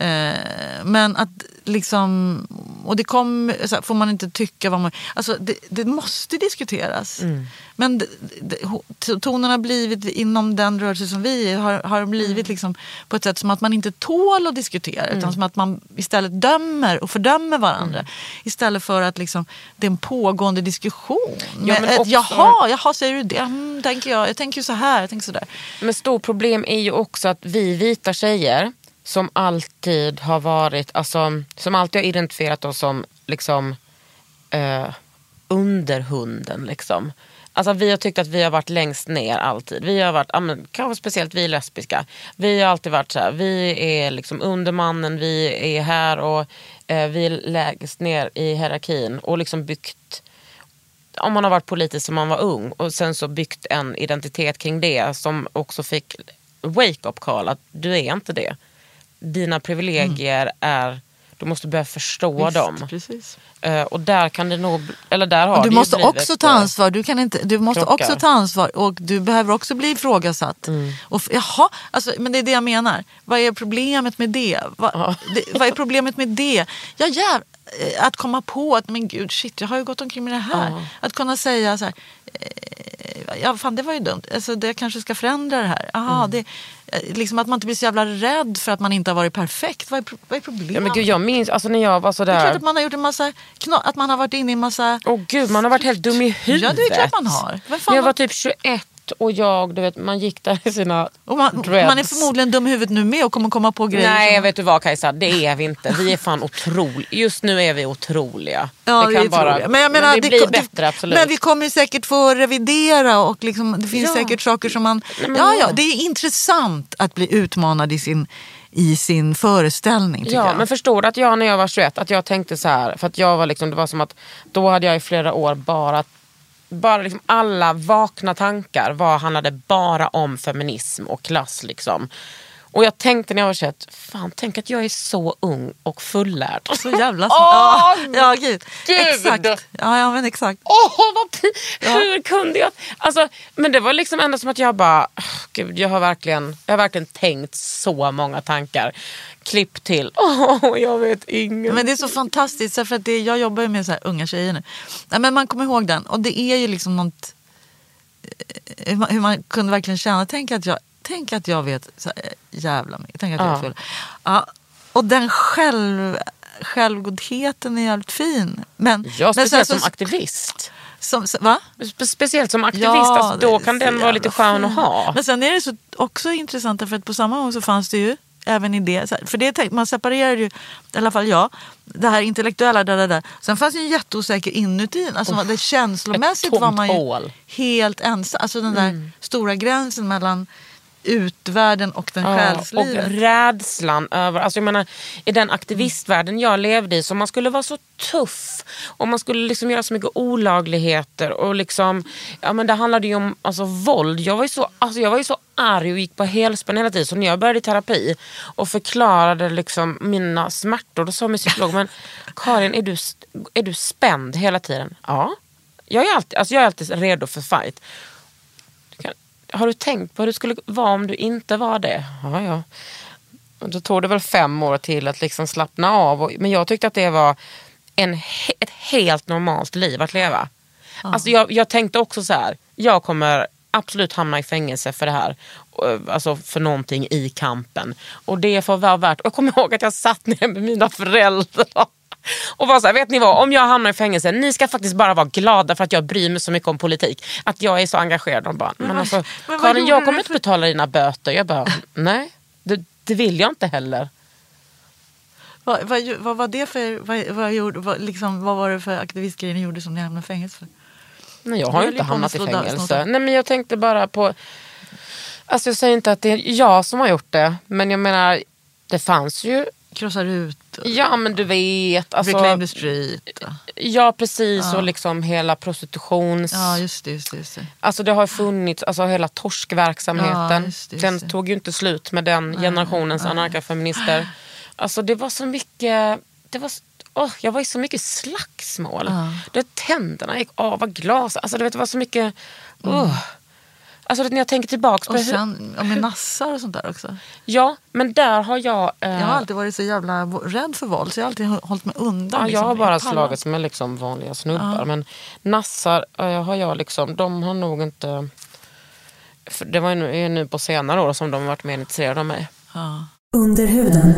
Eh, men att liksom... Och det kom, så här, får man inte tycka vad man... Alltså det, det måste diskuteras. Mm. Men det, det, tonen har blivit inom den rörelse som vi har, har blivit mm. liksom, på ett sätt som att man inte tål att diskutera. Mm. Utan som att man istället dömer och fördömer varandra. Mm. Istället för att liksom, det är en pågående diskussion. Ja, men ett, också, jaha, jaha, säger du det? Mm, tänker jag. Jag tänker så här, jag tänker så där. Men stort problem är ju också att vi vita tjejer som alltid har varit, alltså, som alltid har identifierat oss som liksom eh, underhunden liksom. Alltså vi har tyckt att vi har varit längst ner alltid. Vi har varit, ja, men, kanske speciellt vi lesbiska. Vi har alltid varit så här, vi är liksom undermannen, vi är här och eh, vi är lägst ner i hierarkin och liksom byggt, om man har varit politisk som man var ung och sen så byggt en identitet kring det som också fick wake-up call att du är inte det. Dina privilegier mm. är, du måste börja förstå Visst, dem. Precis. Uh, och där kan det nog, eller där har du det måste blivit, också ta ansvar. Du kan inte, du måste krockar. också ta ansvar och du behöver också bli ifrågasatt. Mm. Och jaha, alltså, men det är det jag menar. Vad är problemet med det? Va, ja. det vad är problemet med det? Ja, jäv, att komma på att men gud shit, jag har ju gått omkring med det här. Ja. Att kunna säga så här, ja fan det var ju dumt. Alltså det kanske ska förändra det här. Aha, mm. det liksom att man inte blir så jävla rädd för att man inte har varit perfekt. Vad är, vad är problemet? Ja, men gud, jag minns, alltså när jag var så där. Det är klart att man har gjort en massa, att man har varit inne i en massa... Åh oh, gud, man har varit helt dum i huvudet. Ja, det är klart man har. När jag var typ tjugoett och jag, du vet, man gick där i sina och man, man är förmodligen dum i huvudet nu med och kommer komma på grejer. Nej, som... vet du vad Kajsa, det är vi inte. Vi är fan otroliga. Just nu är vi otroliga. Ja, det kan vi bara, men jag menar, men det, det blir bättre, absolut. Men vi kommer ju säkert få revidera och liksom, det finns ja. säkert saker som man... Nej, ja, ja, det är intressant att bli utmanad i sin... i sin föreställning tycker ja, jag. Men förstår du att jag när jag var tjugoett att jag tänkte så här, för att jag var liksom, det var som att då hade jag i flera år bara bara liksom alla vakna tankar var, handlade bara om feminism och klass liksom. Och jag tänkte när jag var tjugoett, fan tänk att jag är så ung och fullärd. Så jävla Åh, ja, ja gud. gud. Exakt. Ja, ja men exakt. Åh, vad ja. Hur kunde jag? Alltså, men det var liksom ändå som att jag bara, oh, gud, jag har verkligen jag har verkligen tänkt så många tankar. Klipp till. Åh, oh, jag vet ingen. Men det är så fantastiskt för att det, jag jobbar ju med så här unga tjejer nu. Ja, men man kommer ihåg den och det är ju liksom något hur man, hur man kunde verkligen känna, tänk att jag Tänk att jag vet så här, jävla mycket. Tänk att jag ja. är full. Ja, och den själv, självgodheten är jävligt fin. Men, ja, speciellt men så, som så, aktivist. Som, va? Speciellt som aktivist. Ja, alltså, då kan den vara lite skön att ha. Men sen är det så också intressant för att på samma gång så fanns det ju även i det. För det man separerar ju, i alla fall jag, det här intellektuella där, där, där. Sen fanns det ju jätteosäker inuti. Alltså oh, det känslomässigt var man ju hål. Helt ensam. Alltså den där mm. stora gränsen mellan utvärlden och den ja, själslivet. Och rädslan över, alltså jag menar i den aktivistvärlden jag levde i så man skulle vara så tuff och man skulle liksom göra så mycket olagligheter och liksom, ja men det handlade ju om alltså våld. Jag var ju så, alltså jag var ju så arg och gick på helspänn hela tiden så när jag började i terapi och förklarade liksom mina smärtor då sa min psykolog, men Karin är du, är du spänd hela tiden? Ja. Jag är alltid, alltså jag är alltid redo för fight. Har du tänkt på hur det skulle vara om du inte var det? Ja, ja. Och då tog det väl fem år till att liksom slappna av. Och, men jag tyckte att det var en, ett helt normalt liv att leva. Ja. Alltså jag, jag tänkte också så här, jag kommer absolut hamna i fängelse för det här. Alltså för någonting i kampen. Och det får vara värt. Och jag kommer ihåg att jag satt ner med mina föräldrar och var så här, vet ni vad, om jag hamnar i fängelse, ni ska faktiskt bara vara glada för att jag bryr mig så mycket om politik. Att jag är så engagerad. Och bara, men alltså, men Karin, jag kommer inte betala dina böter. Jag bara, nej, det, det vill jag inte heller. Vad, vad, vad var det för, vad, vad, gjorde, vad, liksom, vad var det för aktivistgrejer ni gjorde som ni hamnade i fängelse för? Nej, jag har ju inte hamnat i fängelse. Nej, men jag tänkte bara på, alltså jag säger inte att det är jag som har gjort det, men jag menar, det fanns ju krossar ut. Och, ja, men du vet. Alltså, Reclaim the street. Ja, precis. Ja. Och liksom hela prostitutions... Ja, just det, just det, just det. Alltså det har funnits, alltså hela torskverksamheten. Ja, just det, just det. Den tog ju inte slut med den nej, generationens nej. anarkafeminister. Alltså det var så mycket... Det var, oh, jag var i så mycket slagsmål. Ja. Det, tänderna gick av av glas. Alltså det, vet, det var så mycket... Oh. Mm. Alltså när jag tänker tillbaka och sen och med nassar och sånt där också. Ja, men där har jag eh... jag har alltid varit så jävla rädd för våld, så jag har alltid hållit mig undan. Ja, liksom. Jag har bara slagits med liksom vanliga snubbar, ja. Men nassar eh, har jag liksom, de har nog inte, för det var ju nu, nu på senare år som de har varit mer intresserade av mig. Ja. Under huden.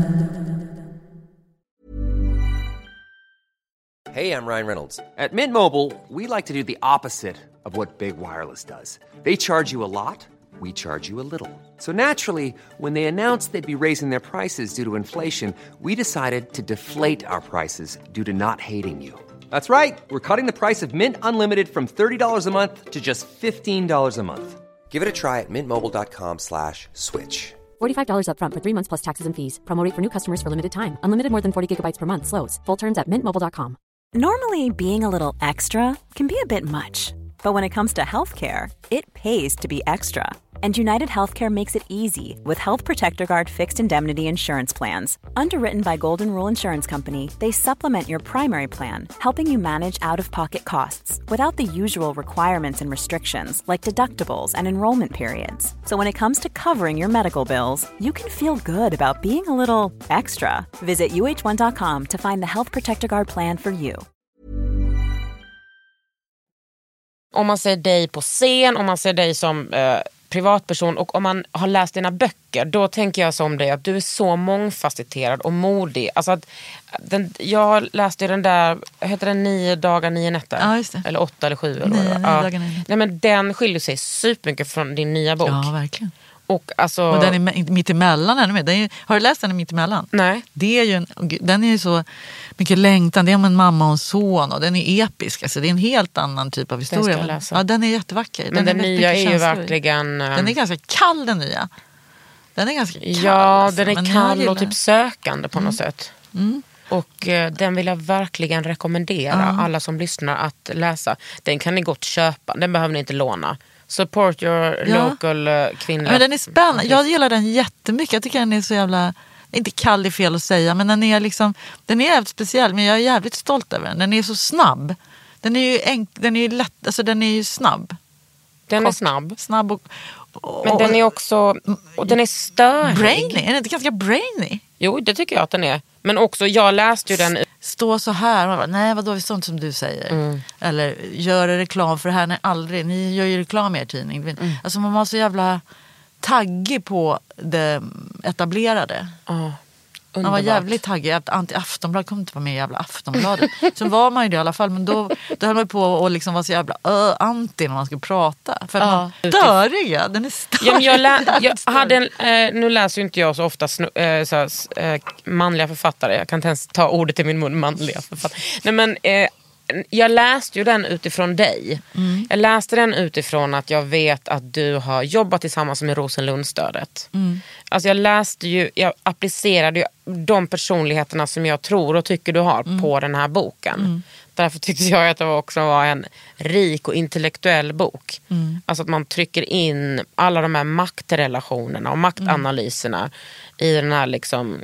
Hey, I'm Ryan Reynolds. At Mint Mobile, we like to do the opposite of what Big Wireless does. They charge you a lot, we charge you a little. So naturally, when they announced they'd be raising their prices due to inflation, we decided to deflate our prices due to not hating you. That's right. We're cutting the price of Mint Unlimited from thirty dollars a month to just fifteen dollars a month. Give it a try at mintmobile.com slash switch. forty-five dollars up front for three months plus taxes and fees. Promo rate for new customers for limited time. Unlimited more than forty gigabytes per month. Slows full terms at mint mobile dot com. Normally, being a little extra can be a bit much. But when it comes to healthcare, it pays to be extra. And United Healthcare makes it easy with Health Protector Guard fixed indemnity insurance plans. Underwritten by Golden Rule Insurance Company, they supplement your primary plan, helping you manage out-of-pocket costs without the usual requirements and restrictions like deductibles and enrollment periods. So when it comes to covering your medical bills, you can feel good about being a little extra. Visit U H one dot com to find the Health Protector Guard plan for you. Om man ser dig på scen, om man ser dig som eh, privatperson och om man har läst dina böcker, då tänker jag som dig att du är så mångfacetterad och modig. Alltså att den, jag läste den där, heter den nio dagar, nio nätter? Ja, just det. Eller åtta eller sju. Eller nio, nio nio ja. dagar, nio. Nej, men den skiljer sig supermycket från din nya bok. Ja, verkligen. Och, alltså... och den är mitt emellan ännu mer. Den är, har du läst den mitt emellan? Nej. Det är ju en, den är ju så mycket längtan. Det är om en mamma och en son och den är episk. Alltså, det är en helt annan typ av historia. Den ska jag läsa. Ja, den är jättevacker. Men den, den är nya är ju känslor. verkligen... Den är ganska kall, den nya. Den är ganska kall. Ja, alltså. den är Men kall och typ sökande på mm. något sätt. Mm. Och eh, den vill jag verkligen rekommendera mm. alla som lyssnar att läsa. Den kan ni gott köpa. Den behöver ni inte låna. Support your ja. local uh, kvinnliga... Men den är spännande. Jag gillar den jättemycket. Jag tycker den är så jävla... Inte kall är fel att säga, men den är liksom... Den är jävligt speciell, men jag är jävligt stolt över den. Den är så snabb. Den är ju, enk, den är ju lätt... Alltså den är ju snabb. Den Kort, är snabb. Snabb och... och men den är också... Och den är störig. Brainy? Är den inte ganska brainy? Jo, det tycker jag att den är. Men också, jag läste ju den... Stå så här, man bara, nej vadå, är sånt som du säger. Mm. Eller gör reklam för det här, nej aldrig. Ni gör ju reklam i er tidning. Mm. Alltså man var så jävla taggig på det etablerade. Oh, man var jävligt taggig. Aftonbladet kom inte vara med i jävla Aftonbladet. Så var man ju det i alla fall. Men då, då höll man på och liksom var så jävla ö, anti när man skulle prata. För att ja, man störiga. Den är störig. Ja, jag lä- jag hade en, eh, nu läser ju inte jag så ofta snu- eh, så, eh, manliga författare. Jag kan inte ens ta ordet i min mun, manliga författare. Nej, men... Eh, jag läste ju den utifrån dig. Mm. Jag läste den utifrån att jag vet att du har jobbat tillsammans med Rosenlundstödet. Mm. Alltså jag läste ju, jag applicerade ju de personligheterna som jag tror och tycker du har mm. på den här boken. Mm. Därför tyckte jag att det också var en rik och intellektuell bok. Mm. Alltså att man trycker in alla de här maktrelationerna och maktanalyserna mm. i den här liksom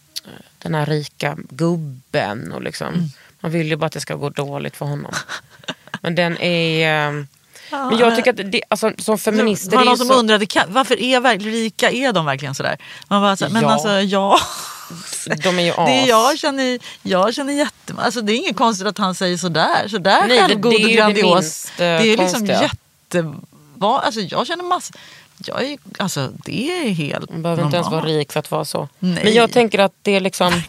den här rika gubben och liksom mm. man vill ju bara att det ska gå dåligt för honom. Men den är... Um, ja, men jag tycker att det, alltså, som feminister... Det var är någon som så... undrade, varför är rika, är de verkligen sådär? Man bara så, men ja. alltså, ja. de är ju as. Det är jag känner, jag känner jättemånga. Alltså det är inget konstigt att han säger sådär. Sådär Nej, självgod det, det och grandios. Det är, det är liksom konstiga. jätte... Va? Alltså jag känner massor. Jag är, alltså det är helt Man behöver normalt. inte ens vara rik för att vara så. Nej. Men jag tänker att det är liksom...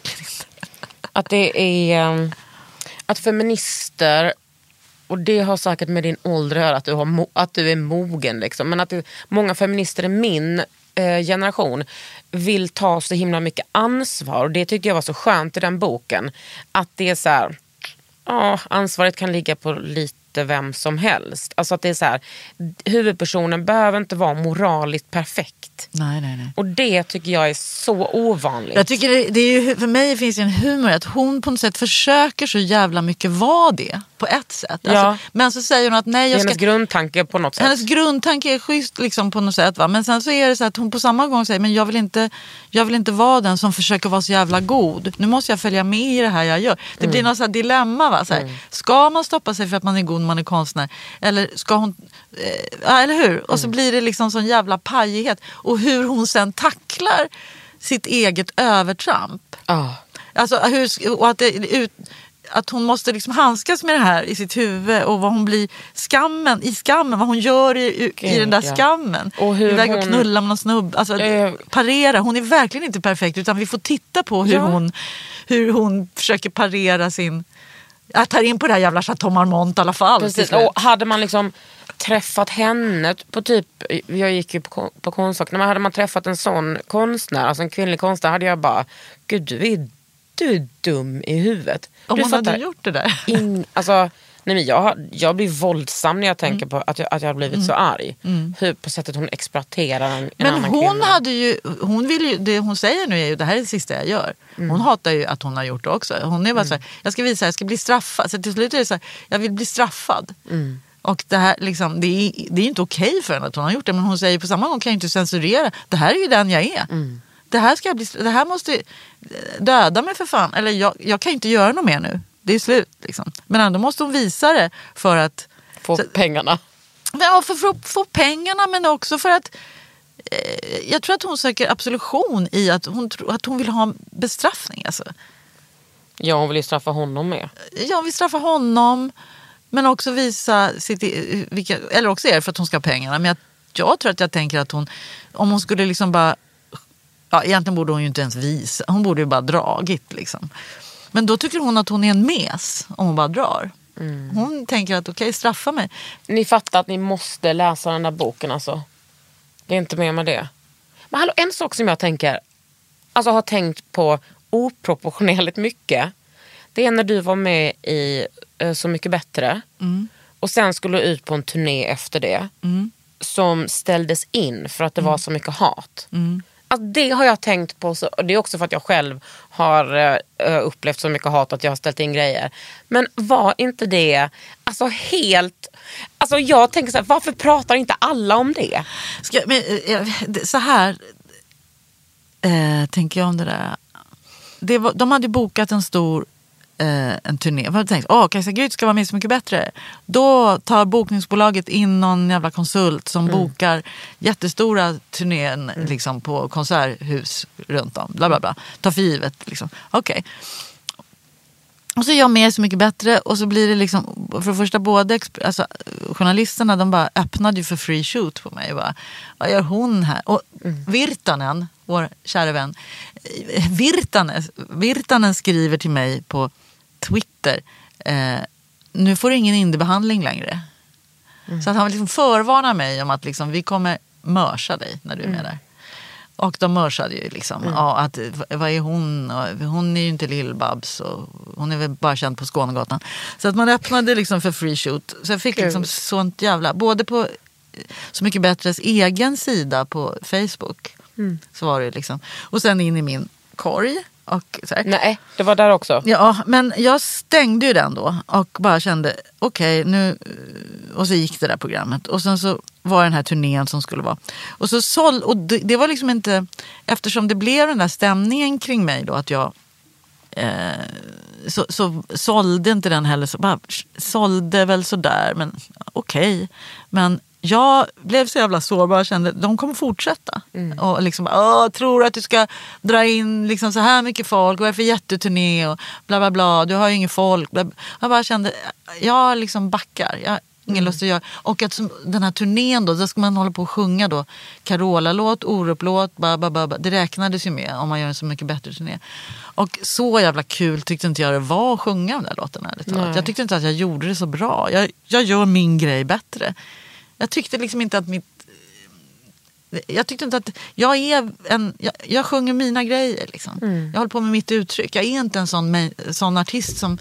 att det är... Um, att feminister... Och det har säkert med din ålder att göra, att du, har mo- att du är mogen. Liksom. Men att det, många feminister i min eh, generation vill ta så himla mycket ansvar. Och det tyckte jag var så skönt i den boken. Att det är så här... Ja, ansvaret kan ligga på lite vem som helst. Alltså att det är så här, huvudpersonen behöver inte vara moraliskt perfekt. Nej, nej, nej. Och det tycker jag är så ovanligt. Jag tycker det, det är ju, för mig finns det en humor att hon på något sätt försöker så jävla mycket vara det på ett sätt. Alltså, Ja. Men så säger hon att nej, jag ska... Hennes grundtanke på något sätt. Hennes grundtanke är schysst liksom på något sätt, va? Men sen så är det så att hon på samma gång säger men jag vill inte, jag vill inte vara den som försöker vara så jävla god. Nu måste jag följa med i det här jag gör. Det blir Mm. något så här dilemma, va? Så här, Mm. ska man stoppa sig för att man är god när man är konstnär? Eller ska hon... Eh, ja, eller hur? Och så blir det liksom sån jävla pajighet. Och hur hon sen tacklar sitt eget övertramp. Ah. Alltså hur, och att, det, ut, att hon måste liksom handskas med det här i sitt huvud och vad hon blir skammen, i skammen, vad hon gör i, i, i den där ja. skammen. Och hur iväg och hon- knulla med någon snubb. Alltså Eh. parera. Hon är verkligen inte perfekt utan vi får titta på hur, Ja. hon, hur hon försöker parera sin... Jag tar in på det här jävla Chateau Marmont i alla fall. Precis. Och hade man liksom träffat henne på typ, jag gick ju på, på konstfack, men hade man träffat en sån konstnär, alltså en kvinnlig konstnär, hade jag bara, gud du är, du är dum i huvudet. Om du hon fattar hade gjort det där. In, alltså, nej men jag, jag blir våldsam när jag tänker på att jag, att jag har blivit så arg. Hur, på sättet hon exploaterar en, en Men annan hon kvinna. hade ju, hon vill ju, det hon säger nu är ju det här är det sista jag gör. Hon hatar ju att hon har gjort det också. Hon är bara så här, jag ska visa, jag ska bli straffad. Så till slut är det så här, jag vill bli straffad. Och det här liksom, det är, det är inte okej för henne att hon har gjort det. Men hon säger på samma gång kan jag inte censurera. Det här är ju den jag är. Det här ska jag bli, det här måste döda mig för fan. Eller jag, jag kan inte göra något mer nu. Det är slut liksom. Men ändå måste hon visa det för att Få så, pengarna. ja, för, för att få pengarna men också för att eh, jag tror att hon söker absolution i att hon, tro, att hon vill ha bestraffning. Alltså. Ja, hon vill ju straffa honom med. Ja, vi straffar honom men också visa sitt, vilka, eller också är det för att hon ska ha pengarna. Men jag, jag tror att jag tänker att hon, om hon skulle liksom bara, ja egentligen borde hon ju inte ens visa, hon borde ju bara dragit liksom. Men då tycker hon att hon är en mes om hon bara drar. Mm. Hon tänker att okej, okay, straffa mig. Ni fattar att ni måste läsa den där boken alltså. Det är inte mer med det. Men hallå, en sak som jag tänker, alltså har tänkt på oproportionerligt mycket. Det är när du var med i uh, Så mycket bättre. Mm. Och sen skulle du ut på en turné efter det. Mm. Som ställdes in för att det mm. var så mycket hat. Mm. Alltså det har jag tänkt på. Så, och det är också för att jag själv har uh, upplevt så mycket hat att jag har ställt in grejer. Men var inte det alltså helt... Alltså jag tänker så här, varför pratar inte alla om det? Ska, men, så här eh, tänker jag om det där. Det var, de hade bokat en stor eh, en turné. Jag hade tänkt, åh, Kajsa Grytz ska vara med Så mycket bättre. Då tar bokningsbolaget in någon jävla konsult som mm. bokar jättestora turnén mm. liksom, på konserthus runt om. Bla, bla, bla. Ta för givet. Liksom. Okej. Okay. Och så är jag med Så mycket bättre och så blir det liksom, för det första både alltså, journalisterna de bara öppnade ju för free shoot på mig. Bara, vad gör hon här? Och mm. Virtanen, vår kära vän, Virtanen, Virtanen skriver till mig på Twitter, eh, nu får du ingen indiebehandling längre. Mm. Så att han liksom förvarnar mig om att liksom, vi kommer mörsa dig när du är med mm. där. Och de mörsade ju liksom. Mm. Ja, att, vad är hon? Hon är ju inte Lill-Babs. Och hon är väl bara känd på Skånegatan. Så att man öppnade liksom för free shoot. Så jag fick Gud. liksom sånt jävla... Både på Så mycket bättres egen sida på Facebook. Mm. Så var det liksom. Och sen in i min korg. Och så här. Nej, det var där också. Ja, men jag stängde ju den då. Och bara kände, okej, okay, nu... Och så gick det där programmet. Och sen så var den här turnén som skulle vara. Och så såld, och det, det var liksom inte... Eftersom det blev den där stämningen kring mig då. Att jag... Eh, så, så sålde inte den heller. Så bara sålde väl sådär. Men okej. Okay. Men jag blev så jävla sårbar och kände de kommer fortsätta. Mm. Och liksom, åh, tror att du ska dra in liksom så här mycket folk, vad är det för jätteturné och bla bla bla, du har ju ingen folk. Bla, bla. Jag bara kände, jag liksom backar, jag har ingen mm. lust att göra. Och att som, den här turnén då, då ska man hålla på och sjunga då, Carola-låt, Orup-låt, ba, ba, ba, ba. Det räknades ju med om man gör en så mycket bättre turné. Och så jävla kul tyckte inte jag det var att sjunga de där låtarna. Jag tyckte inte att jag gjorde det så bra. Jag, jag gör min grej bättre. Jag tyckte liksom inte att mitt... Jag tyckte inte att... Jag är en... Jag, jag sjunger mina grejer liksom. Mm. Jag håller på med mitt uttryck. Jag är inte en sån, sån artist som...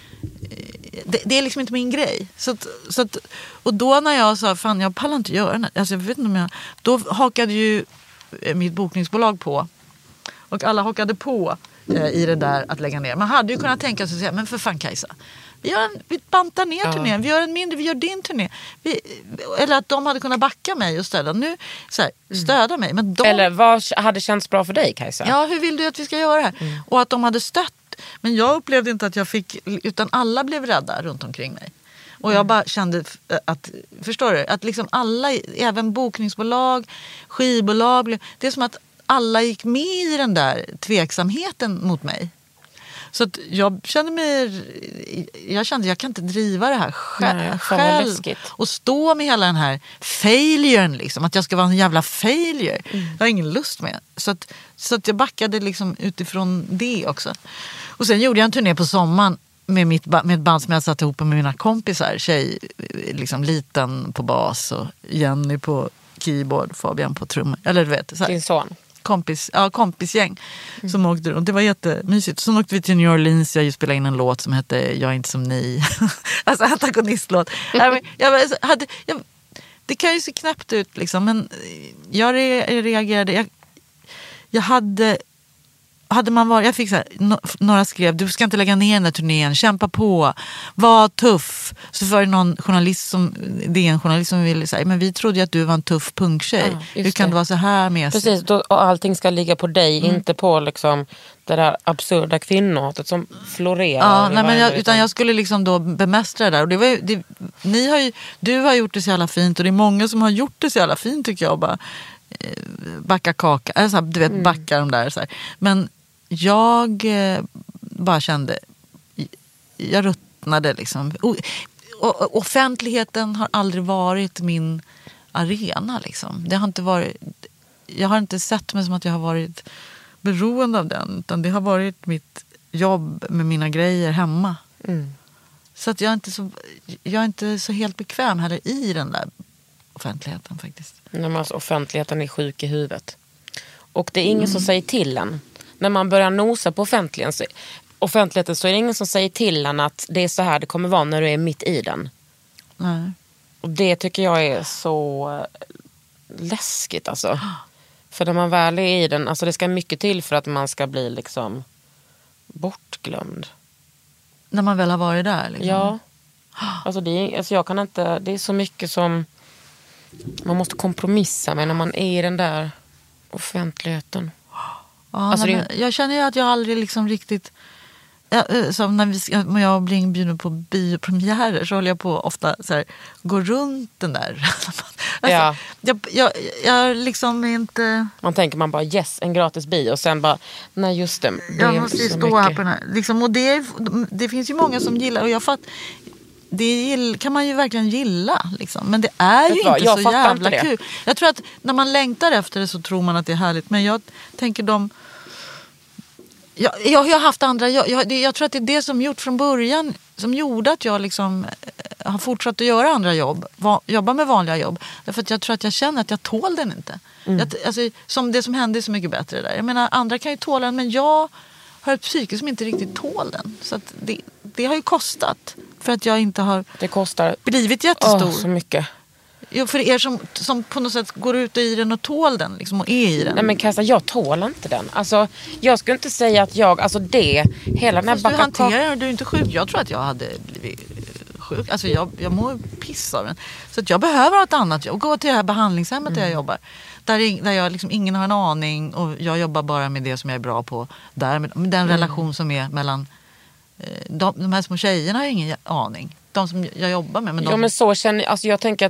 Det, det är liksom inte min grej. Så att, så att, och då när jag sa, fan jag pallar inte göra det. Alltså jag vet inte om jag... Då hakade ju mitt bokningsbolag på. Och alla hakade på eh, i det där att lägga ner. Man hade ju kunnat tänka sig att säga, men för fan Kajsa... Vi, gör en, vi bantar ner turnén, ja. Vi gör en mindre, vi gör din turné. Vi, eller att de hade kunnat backa mig och ställa. Nu, så här, stöda mig. Men de, eller vad hade känts bra för dig, Kajsa? Ja, hur vill du att vi ska göra det här? Mm. Och att de hade stött. Men jag upplevde inte att jag fick, utan alla blev rädda runt omkring mig. Och jag bara kände att, förstår du? Att liksom alla, även bokningsbolag, skivbolag, det är som att alla gick med i den där tveksamheten mot mig. Så att jag kände mig, jag kände jag kan inte driva det här själv, Nej, själv och stå med hela den här failuren liksom, att jag ska vara en jävla failure. Mm. Jag har ingen lust med. Så att, så att jag backade liksom utifrån det också. Och sen gjorde jag en turné på sommaren med, mitt, med ett band som jag satt ihop med mina kompisar, tjej, liksom liten på bas och Jenny på keyboard, Fabian på trummor. Eller du vet, så här. Din son. Kompis, ja, kompisgäng mm. som åkte runt. Det var jättemysigt. Så åkte vi till New Orleans. Jag spelade in en låt som hette Jag är inte som ni. Alltså antagonistlåt. jag, jag, hade, jag, det kan ju se knäppt ut liksom, men jag re, reagerade. Jag, jag hade hade man varit, jag fick så här, no, några skrev, du ska inte lägga ner den här turnén, kämpa på, var tuff. Så var det någon journalist som, det är en journalist som ville säga, men vi trodde ju att du var en tuff punktjej. Ja, hur kan det vara så här med sig? Precis, då, och allting ska ligga på dig, mm. inte på liksom det där absurda kvinnohatet som florerar. Ja, nej, men jag, utan jag skulle liksom då bemästra det där. Och det var ju, det, ni har ju, du har gjort det så jävla fint och det är många som har gjort det så jävla fint tycker jag. Bara backa kaka, alltså, du vet, backa de där så här. Men jag eh, bara kände, jag ruttnade liksom. O, och, offentligheten har aldrig varit min arena liksom. Det har inte varit, jag har inte sett mig som att jag har varit beroende av den, utan det har varit mitt jobb med mina grejer hemma. Mm. Så att jag är inte så, jag är inte så helt bekväm heller i den där offentligheten faktiskt. Nej, men alltså, offentligheten är sjuk i huvudet. Och det är ingen mm. som säger till en. När man börjar nosa på offentligheten så, offentligheten så är det ingen som säger till en att det är så här det kommer vara när du är mitt i den. Nej. Och det tycker jag är så läskigt alltså. För när man väl är i den, alltså det ska mycket till för att man ska bli liksom bortglömd. När man väl har varit där liksom. Ja. Alltså, det är, alltså jag kan inte, det är så mycket som man måste kompromissa med när man är i den där offentligheten. Ja, alltså nej, det... men jag känner ju att jag aldrig liksom riktigt, ja, som när, vi ska, när jag blir inbjuden på biopremiärer så håller jag på ofta så här, gå runt den där. Alltså, ja. jag, jag, jag liksom inte... Man tänker man bara yes, en gratis bio och sen bara, nej just det. det jag måste ju stå mycket. Här på den här. Liksom, och det, det finns ju många som gillar, och jag fatt, det kan man ju verkligen gilla liksom. Men det är ju inte så jävla inte kul. Jag tror att när man längtar efter det så tror man att det är härligt. Men jag tänker de... Jag, jag, jag har haft andra... Jag, jag, jag tror att det är det som gjort från början, som gjorde att jag liksom har fortsatt att göra andra jobb. Va, jobba med vanliga jobb. Därför att jag tror att jag känner att jag tål den inte. Mm. Jag, alltså, som det som hände är så mycket bättre där. Jag menar, andra kan ju tåla den, men jag har ett psyke som inte riktigt tål den. Så att det, det har ju kostat. För att jag inte har det kostar. blivit jättestor. Åh, så mycket. Jo, för er som, som på något sätt går ut i den och tål den liksom, och är i den. Nej men Kajsa, jag tål inte den. Alltså, jag skulle inte säga att jag, alltså det, hela den här backa... Du hanterar den, du är inte sjuk. Jag tror att jag hade blivit sjuk. Alltså jag, jag mår piss av den. Så att jag behöver ett annat jobb. Gå till det här behandlingshemmet mm. där jag jobbar. Där, där jag liksom, ingen har en aning och jag jobbar bara med det som jag är bra på. Där, med, med den mm. relation som är mellan... De, de här små tjejerna har ju ingen aning. De som jag jobbar med. Men de... Ja men så känner jag, alltså jag tänker att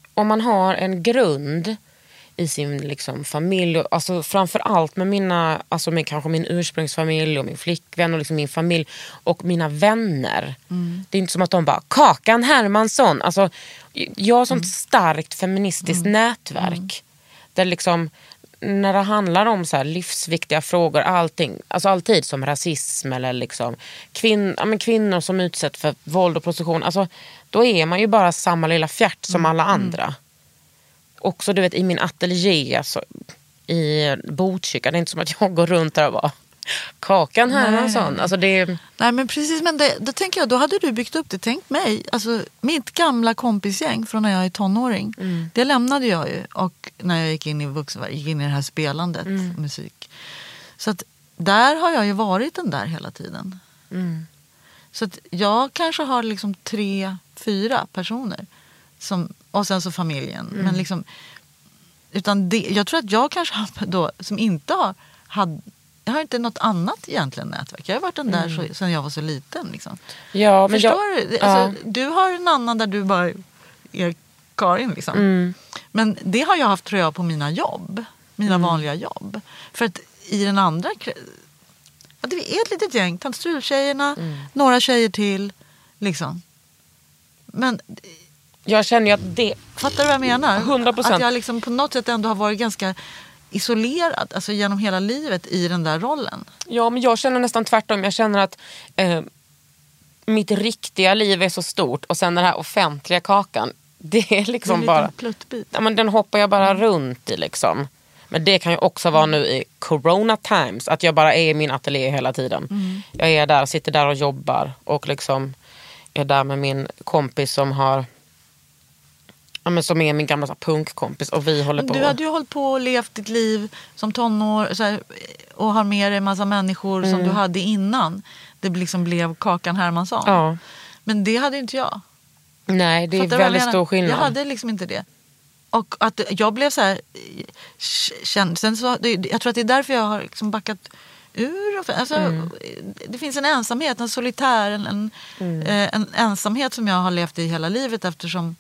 om man har en grund i sin liksom, familj, alltså framförallt med mina, alltså med kanske min ursprungsfamilj och min flickvän och liksom min familj och mina vänner. Mm. Det är inte som att de bara, Kakan Hermansson. Alltså, jag har sånt mm. starkt feministiskt mm. nätverk. Mm. Där liksom, när det handlar om så här livsviktiga frågor, allting, alltså alltid som rasism eller liksom kvinn, ja, men kvinnor som utsätts för våld och prostitution, alltså, då är man ju bara samma lilla fjärt som mm. alla andra. Mm. Också du vet i min ateljé alltså, i Botkyrka, det är inte som att jag går runt där och bara Kakan här och sån. Alltså det... Nej men precis, men det, då tänker jag, då hade du byggt upp det, tänk mig, alltså mitt gamla kompisgäng från när jag är tonåring, mm. det lämnade jag ju, och när jag gick in i vuxen, gick in i det här spelandet, mm. musik. Så att där har jag ju varit den där hela tiden. Mm. Så att jag kanske har liksom tre, fyra personer som, och sen så familjen. Mm. Men liksom, utan det, jag tror att jag kanske har då, som inte har, had, jag har inte något annat egentligen nätverk. Jag har varit den där mm. så, sedan jag var så liten. Liksom. Ja, men förstår jag, du? Alltså, ja. Du har en annan där du bara är Karin. Liksom. Mm. Men det har jag haft, tror jag, på mina jobb. Mina mm. vanliga jobb. För att i den andra... Ja, det är ett litet gäng. Tantstrultjejerna, mm. några tjejer till. Liksom. Men... Jag känner ju att det... Fattar du vad jag menar? hundra procent. Att jag liksom på något sätt ändå har varit ganska isolerad, alltså genom hela livet i den där rollen. Ja, men jag känner nästan tvärtom. Jag känner att eh, mitt riktiga liv är så stort och sen den här offentliga Kakan, det är liksom det är bara... pluttbit. Ja, men den hoppar jag bara mm. runt i liksom. Men det kan ju också vara nu i corona times, att jag bara är i min ateljé hela tiden. Mm. Jag är där, sitter där och jobbar och liksom är där med min kompis som har... Ja, men som är min gamla så här, punkkompis och vi håller på. Du hade ju hållit på och levt ditt liv som tonår så här, och har med dig en massa människor mm. som du hade innan. Det liksom blev Kakan Hermansson. Ja. Men det hade inte jag. Nej, det är Fattar väldigt stor skillnad. Jag hade liksom inte det. Och att jag blev så här känd. Sen så, jag tror att det är därför jag har liksom backat ur. Alltså, mm. Det finns en ensamhet, en solitär, en, en, mm. en ensamhet som jag har levt i hela livet eftersom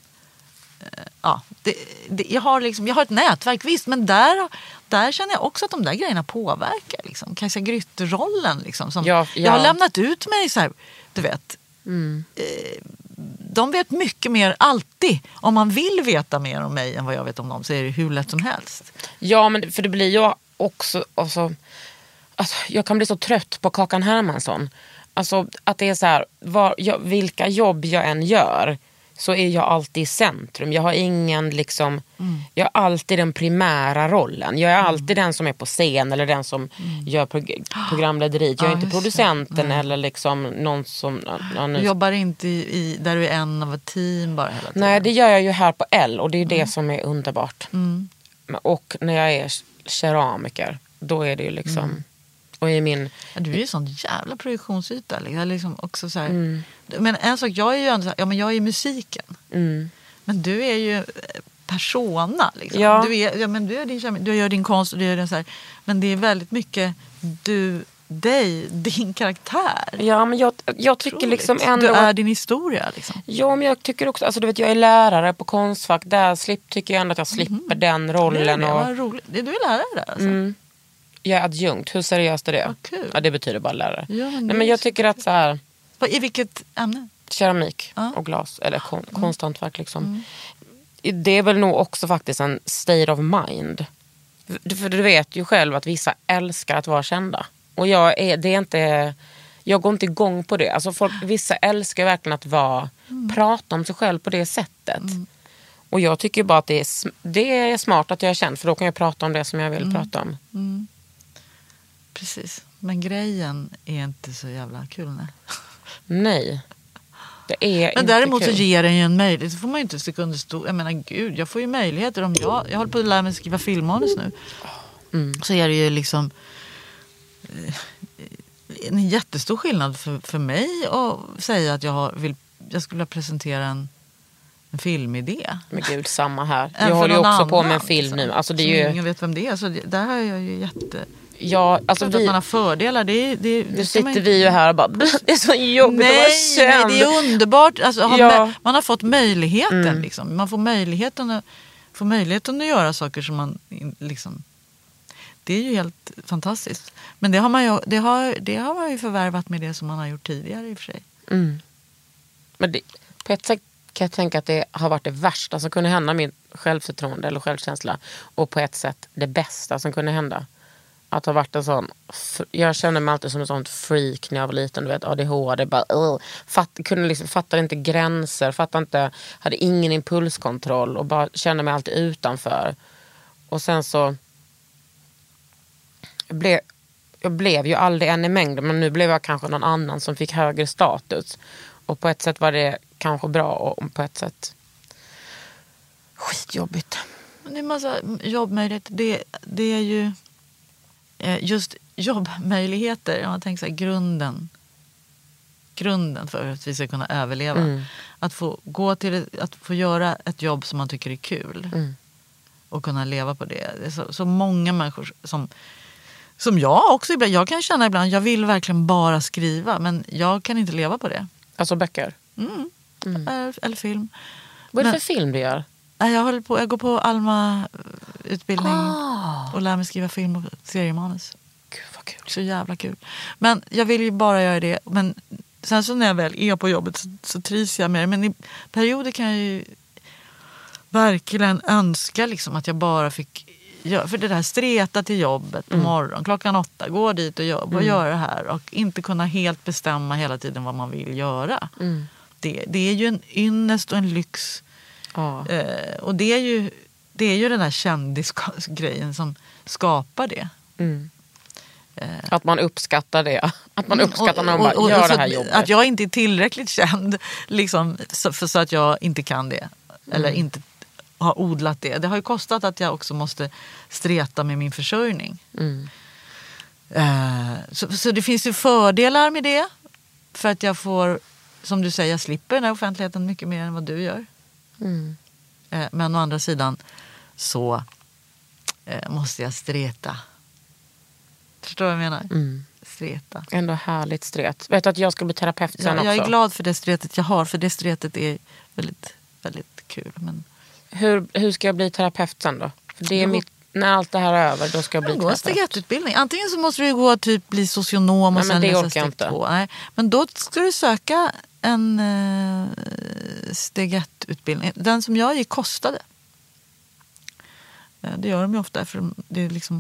ja, det, det, jag, har liksom, jag har ett nätverk, visst, men där, där känner jag också att de där grejerna påverkar. Liksom. Kajsa Grytt-rollen. Liksom, som, ja, ja. Jag har lämnat ut mig så här, du vet. Mm. Eh, de vet mycket mer alltid. Om man vill veta mer om mig än vad jag vet om dem så är det hur lätt som helst. Ja, men för det blir ju också... Alltså, alltså, jag kan bli så trött på Kakan Hermansson. Alltså att det är så här, var, jag, vilka jobb jag än gör... så är jag alltid i centrum. Jag har ingen liksom... Mm. Jag har alltid den primära rollen. Jag är mm. alltid den som är på scen eller den som mm. gör prog- programlederiet. Jag är ah, inte producenten mm. eller liksom någon som... Ja, nu. Du jobbar inte i, i, där du är en av ett team bara hela tiden. Nej, det gör jag ju här på L och det är mm. det som är underbart. Mm. Och när jag är keramiker, då är det ju liksom... Mm. Och i min... Ja, du är ju sån jävla projektionsyta. Liksom också så här, mm. Men en sak, jag är ju ändå så här, ja, men jag är i musiken. Mm. Men du är ju persona. Liksom. Ja. Du, är, ja, men du, är din, du gör din konst och du gör den så här. Men det är väldigt mycket du, dig, din karaktär. Ja, men jag, jag tycker liksom ändå... Du är din historia liksom. Ja, men jag tycker också... Alltså du vet, jag är lärare på Konstfack. Där slip, tycker jag ändå att jag slipper mm. den rollen. Det är det, och... vad roligt. Du är lärare där alltså. Mm. Jag är adjunkt. Hur seriöst är det? Cool. Ja, det betyder bara lärare. Ja, men, Nej, men jag tycker att så här... I vilket ämne? Keramik ah. och glas. Eller kon- mm. konsthantverk liksom. Mm. Det är väl nog också faktiskt en state of mind. För du vet ju själv att vissa älskar att vara kända. Och jag är, det är inte... Jag går inte igång på det. Alltså folk, vissa älskar verkligen att vara... Mm. Prata om sig själv på det sättet. Mm. Och jag tycker bara att det är, det är smart att jag är känd. För då kan jag prata om det som jag vill mm. prata om. Mm. Precis. Men grejen är inte så jävla kul, nej. Nej. Det är Men inte däremot kul. så ger den ju en möjlighet. Så får man ju inte sekunder stå. Jag menar, gud, jag får ju möjligheter om jag... Jag håller på att lära mig skriva filmmanus nu. Mm. Så är det ju liksom... En jättestor skillnad för, för mig att säga att jag, har, vill, jag skulle vilja presentera en, en filmidé. Men gud, samma här. Jag håller ju också annan, på med en film liksom. Nu. Alltså, det är ju... Ingen vet vem det är. Så det, där har jag ju jätte... Ja, alltså vi, att man har fördelar. Det, är, det, det nu sitter inte... vi ju här och bara, det är så jobbigt nej, att vara känd. Nej, det är underbart. Alltså, har ja. man, man har fått möjligheten. Mm. Liksom. Man får möjligheten, att, får möjligheten att göra saker som man... Liksom, det är ju helt fantastiskt. Men det har, man ju, det, har, det har man ju förvärvat med det som man har gjort tidigare i och för sig. Mm. Men det, på ett sätt kan jag tänka att det har varit det värsta som kunde hända min självförtroende eller självkänsla. Och på ett sätt det bästa som kunde hända. Att ha varit en sån... Jag kände mig alltid som en sån freak när jag var liten. Du vet, A D H D. Bara, uh, fatt, kunde liksom, fattade inte gränser. Fattade inte, hade ingen impulskontroll. Och bara kände mig alltid utanför. Och sen så... Jag blev, jag blev ju aldrig en i mängden. Men nu blev jag kanske någon annan som fick högre status. Och på ett sätt var det kanske bra. Och på ett sätt skitjobbigt. Det är en massa jobbmöjligheter. Det, det är ju... Just jobbmöjligheter, om man tänker så här, grunden grunden för att vi ska kunna överleva. Mm. Att få gå till att få göra ett jobb som man tycker är kul. Mm. Och kunna leva på det. Det är så, så många människor som som jag också ibland, jag kan känna ibland, jag vill verkligen bara skriva, men jag kan inte leva på det. Alltså böcker? Mm. Mm. Eller, eller film. Vad är det men, för film du gör? Jag, håller på, jag går på Alma-utbildning oh. och lär mig skriva film och seriemanus. Gud vad kul. Så jävla kul. Men jag vill ju bara göra det. Men sen så när jag väl är på jobbet så, så trivs jag med det. Men i perioder kan jag ju verkligen önska liksom att jag bara fick göra. För det där streta till jobbet på mm. morgon, klockan åtta, gå dit och jobba och mm. göra det här. Och inte kunna helt bestämma hela tiden vad man vill göra. Mm. Det, det är ju en ynnest och en lyx. Ja. Eh, och det är ju det är ju den här kändisgrejen som skapar det. Mm. Eh. Att man uppskattar det. Att man uppskattar när man bara och, och, gör och det här jobbet. Att jag inte är tillräckligt känd liksom, så, för så att jag inte kan det. Eller mm. inte har odlat det. Det har ju kostat att jag också måste streta med min försörjning. Mm. Eh, så, så det finns ju fördelar med det. För att jag får, som du säger, jag slipper den här offentligheten mycket mer än vad du gör. Mm. Eh, men å andra sidan så eh, måste jag streta. Förstår du vad jag menar? Mm. Streta. Ändå härligt stret. Vet du att jag ska bli terapeut sen ja, också? Jag är glad för det stretet jag har. För det stretet är väldigt, väldigt kul. Men... Hur, hur ska jag bli terapeut sen då? För det är jo. mitt, när allt det här är över, då ska jag bli gå terapeut. Stegettutbildning. Antingen så måste du gå och typ bli socionom och Nej, sen läsa steg två. Nej, men då ska du söka en uh, stegettutbildning. Den som jag gick kostade. Uh, det gör de ju ofta. För det är liksom...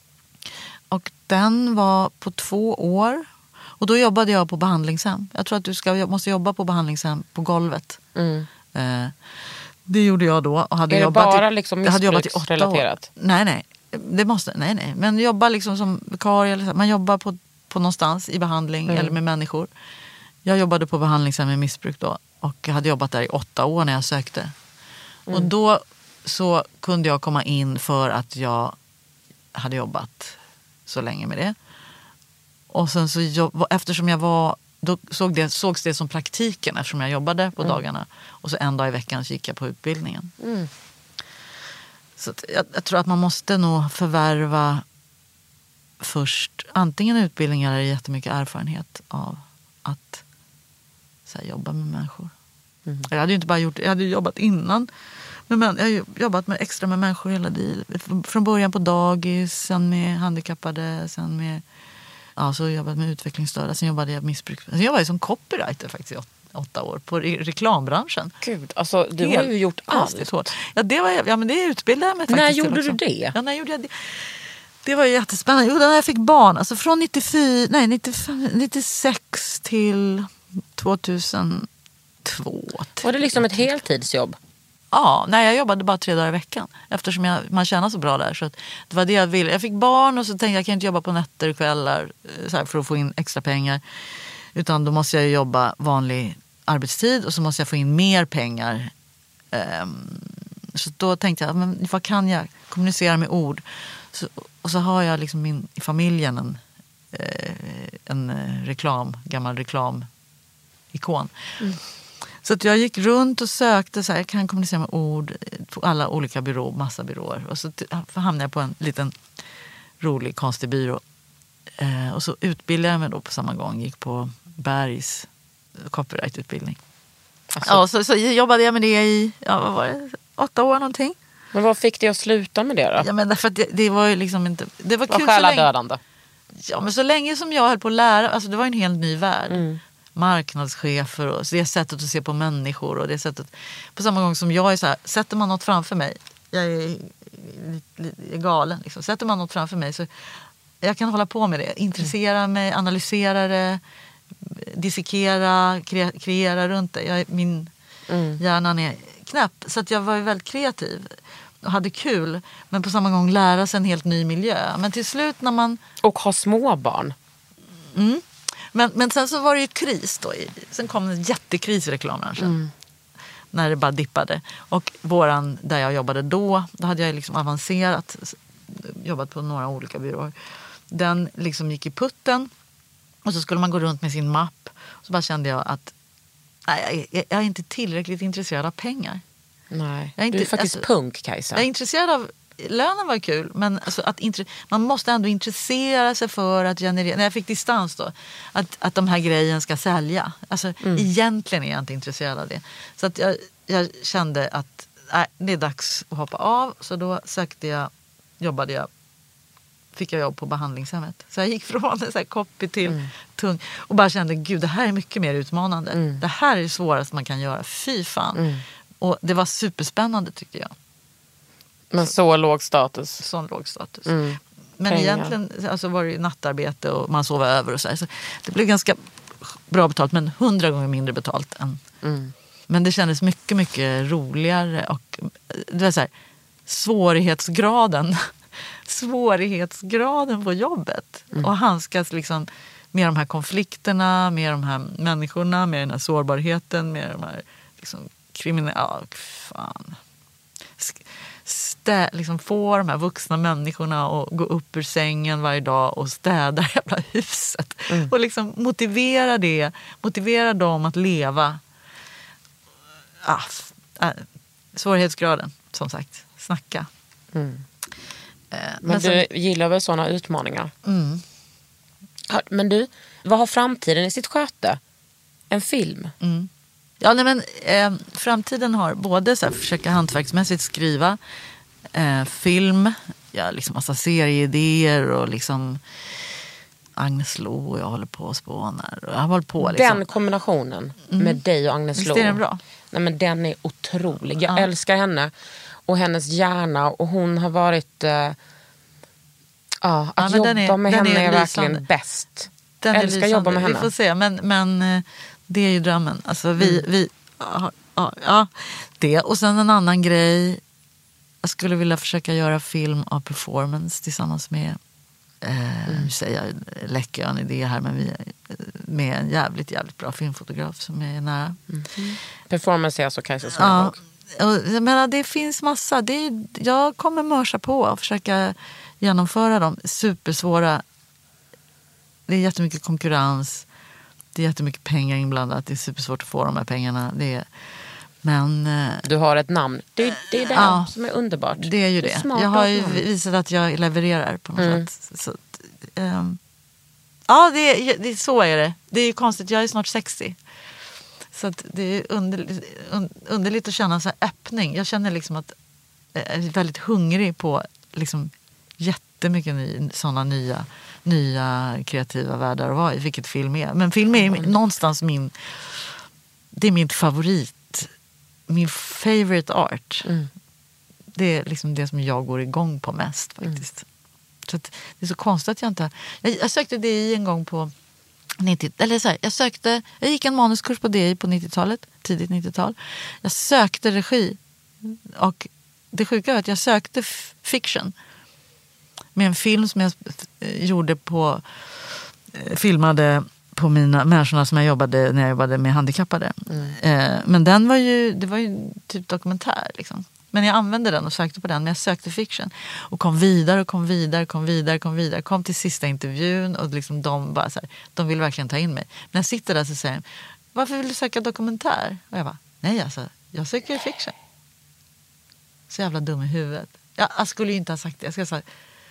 Och den var på två år. Och då jobbade jag på behandlingshem. Jag tror att du ska, jag måste jobba på behandlingshem på golvet. Mm. Uh, det gjorde jag då. Och hade är det jobbat bara i, liksom jag hade jobbat i åtta relaterat? år. Nej, nej. Det måste, nej, nej. Men jobba liksom som vikarie. Eller så. Man jobbar på, på någonstans i behandling mm. eller med människor. Jag jobbade på behandlingshem med missbruk då. Och jag hade jobbat där i åtta år när jag sökte. Mm. Och då så kunde jag komma in för att jag hade jobbat så länge med det. Och sen så jobb, eftersom jag var, då såg det, sågs det som praktiken eftersom jag jobbade på mm. dagarna. Och så en dag i veckan så gick jag på utbildningen. Mm. Så jag, jag tror att man måste nog förvärva först antingen utbildning eller jättemycket erfarenhet av att så här, jobba med människor. Mm. Jag hade ju inte bara gjort, jag hade jobbat innan. Men jag har jobbat med extra med människor hela tiden. Från början på dagis, sen med handikappade, sen med ja, så jobbat med utvecklingsstörda, sen jobbade jag med missbruk. Sen jobbade jag som copywriter faktiskt i åt, åtta år på re- reklambranschen. Gud, alltså du Helt har ju gjort allt. Hårt. Ja, det var ja, men det utbildade jag mig faktiskt. När gjorde du det? Ja, när gjorde jag det? Det var ju jättespännande. Jo, när jag fick barn, alltså från nittiofyra, nej, nittiofem, nittiosex till tvåtusentvå. Var det liksom ett heltidsjobb? Ja, nej, jag jobbade bara tre dagar i veckan. Eftersom jag, man tjänar så bra där. Så att det var det jag ville. Jag fick barn och så tänkte jag, jag kan inte jobba på nätter och kvällar så här, för att få in extra pengar. Utan då måste jag jobba vanlig arbetstid och så måste jag få in mer pengar. Um, så då tänkte jag, men vad kan jag kommunicera med ord? Så, och så har jag liksom min, i familjen en, eh, en reklam, gammal reklamikon. Mm. Så att jag gick runt och sökte så här, jag kan kommunicera med ord på alla olika byråer, massa byråer. Och så hamnade jag på en liten rolig, konstig byrå. Eh, och så utbildade jag mig då på samma gång. Gick på Bergs copyrightutbildning. Alltså, ja, så, så jobbade jag med det i ja, vad var det, åtta år någonting. Men vad fick dig att sluta med det då? Ja, men därför att det, det var ju liksom inte... Det var, var kul själa så länge. Dödande. Ja, men så länge som jag höll på att lära... Alltså det var en helt ny värld. Mm. Marknadschefer och det sättet att se på människor. Och det sättet... På samma gång som jag är så här... Sätter man något framför mig... Jag är, är galen. Liksom. Sätter man något framför mig så... Jag kan hålla på med det. Intressera mig, analysera det... Dissekera, kre, kreera runt det. Jag, min mm. hjärnan är knäpp. Så att jag var ju väldigt kreativ. Och hade kul. Men på samma gång lära sig en helt ny miljö. Men till slut när man... Och ha små barn. Mm. Men, men sen så var det ju kris då. Sen kom en jättekris i reklambranschen. Mm. När det bara dippade. Och våran, där jag jobbade då. Då hade jag liksom avancerat. Jobbat på några olika byråer. Den liksom gick i putten. Och så skulle man gå runt med sin mapp. Så bara kände jag att nej, jag, jag är inte tillräckligt intresserad av pengar. Nej, jag är inte, du är faktiskt alltså, punk, Kajsa. Jag är intresserad av, lönen var kul. Men alltså att intre, man måste ändå intressera sig för att generera. När jag fick distans då. Att, att de här grejen ska sälja. Alltså mm. egentligen är jag inte intresserad av det. Så att jag, jag kände att nej, det är dags att hoppa av. Så då sökte jag, jobbade jag. Fick jag jobb på behandlingshemmet. Så jag gick från en så här copy till mm. tung. Och bara kände, gud det här är mycket mer utmanande. Mm. Det här är det svåraste man kan göra. Fy fan. Mm. Och det var superspännande tyckte jag. Men så låg status. Så låg status. Mm. Men Pengar. Egentligen alltså, var det nattarbete och man sov över och så här. Så det blev ganska bra betalt. Men hundra gånger mindre betalt än. Mm. Men det kändes mycket, mycket roligare. Och det var så här, svårighetsgraden... svårighetsgraden på jobbet mm. och handskas liksom med de här konflikterna, med de här människorna, med den här sårbarheten, med de här liksom kriminella, ja, fan. Stä, liksom få de här vuxna människorna att gå upp ur sängen varje dag och städa hela huset mm. och liksom motivera det, motivera dem att leva. Ah, äh, svårighetsgraden, som sagt, snacka. Mm. Men, men du sen, gillar väl sådana utmaningar? Mm. Men du, vad har framtiden i sitt sköte? En film? Mm. Ja, nej, men eh, framtiden har både så här, försöka hantverksmässigt skriva eh, film, ja, liksom massa serieidéer och liksom Agnes Lo och jag håller på och spånar. Och jag har hållit på, liksom. Den kombinationen mm. med dig och Agnes Lo. Visst är den bra? Nej, men den är otrolig. Jag ja. älskar henne. Och hennes hjärna. Och hon har varit... Uh, ja, att ja, jobba är, med henne är, är verkligen bäst. Den jag älskar att jobba med henne. Vi får se. Men, men det är ju drömmen. Alltså vi... Mm. vi ja, ja, ja, det. Och sen en annan grej. Jag skulle vilja försöka göra film av performance tillsammans med... Eh, mm. Nu säger jag, läcker jag en idé här. Men vi med en jävligt, jävligt bra filmfotograf som är nära. Mm. Mm. Performance är alltså Kajsa Svanberg. Ja. Jag menar, det finns massa. Det är, jag kommer mörsa på och försöka genomföra dem. Supersvåra. Det är jättemycket konkurrens. Det är jättemycket pengar inblandat. Det är supersvårt att få de här pengarna. Det är, men... Du har ett namn. Det, det är det ja, som är underbart. Det är ju det. det är jag har ju visat att jag levererar på något mm. sätt. Så, um, ja, det, det, så är det. Det är ju konstigt. Jag är snart sextio. Så att det är under, underligt att känna en sån här öppning. Jag känner liksom att jag är väldigt hungrig på liksom jättemycket ny, sådana nya, nya kreativa världar att vara i. Vilket film är. Men film är mm. någonstans min... Det är min favorit. Min favorite art. Mm. Det är liksom det som jag går igång på mest faktiskt. Mm. Så att det är så konstigt att jag inte... Jag, jag sökte D I en gång på... nittio, eller så här, jag sökte, jag gick en manuskurs på D I på nittiotalet, tidigt nittiotal. Jag sökte regi och det sjuka var att jag sökte f- fiction med en film som jag gjorde på eh, filmade på mina människorna som jag jobbade när jag jobbade med handikappade. Mm. Eh, men den var ju, det var ju typ dokumentär liksom. Men jag använde den och sökte på den. Men jag sökte fiction. Och kom vidare och kom vidare, kom vidare, kom vidare. Kom till sista intervjun och liksom de bara så här, de vill verkligen ta in mig. När jag sitter där så säger de, varför vill du söka dokumentär? Och jag bara, nej alltså, jag söker fiction. Så jävla dum i huvudet. Jag, jag skulle ju inte ha sagt det. Jag ska säga,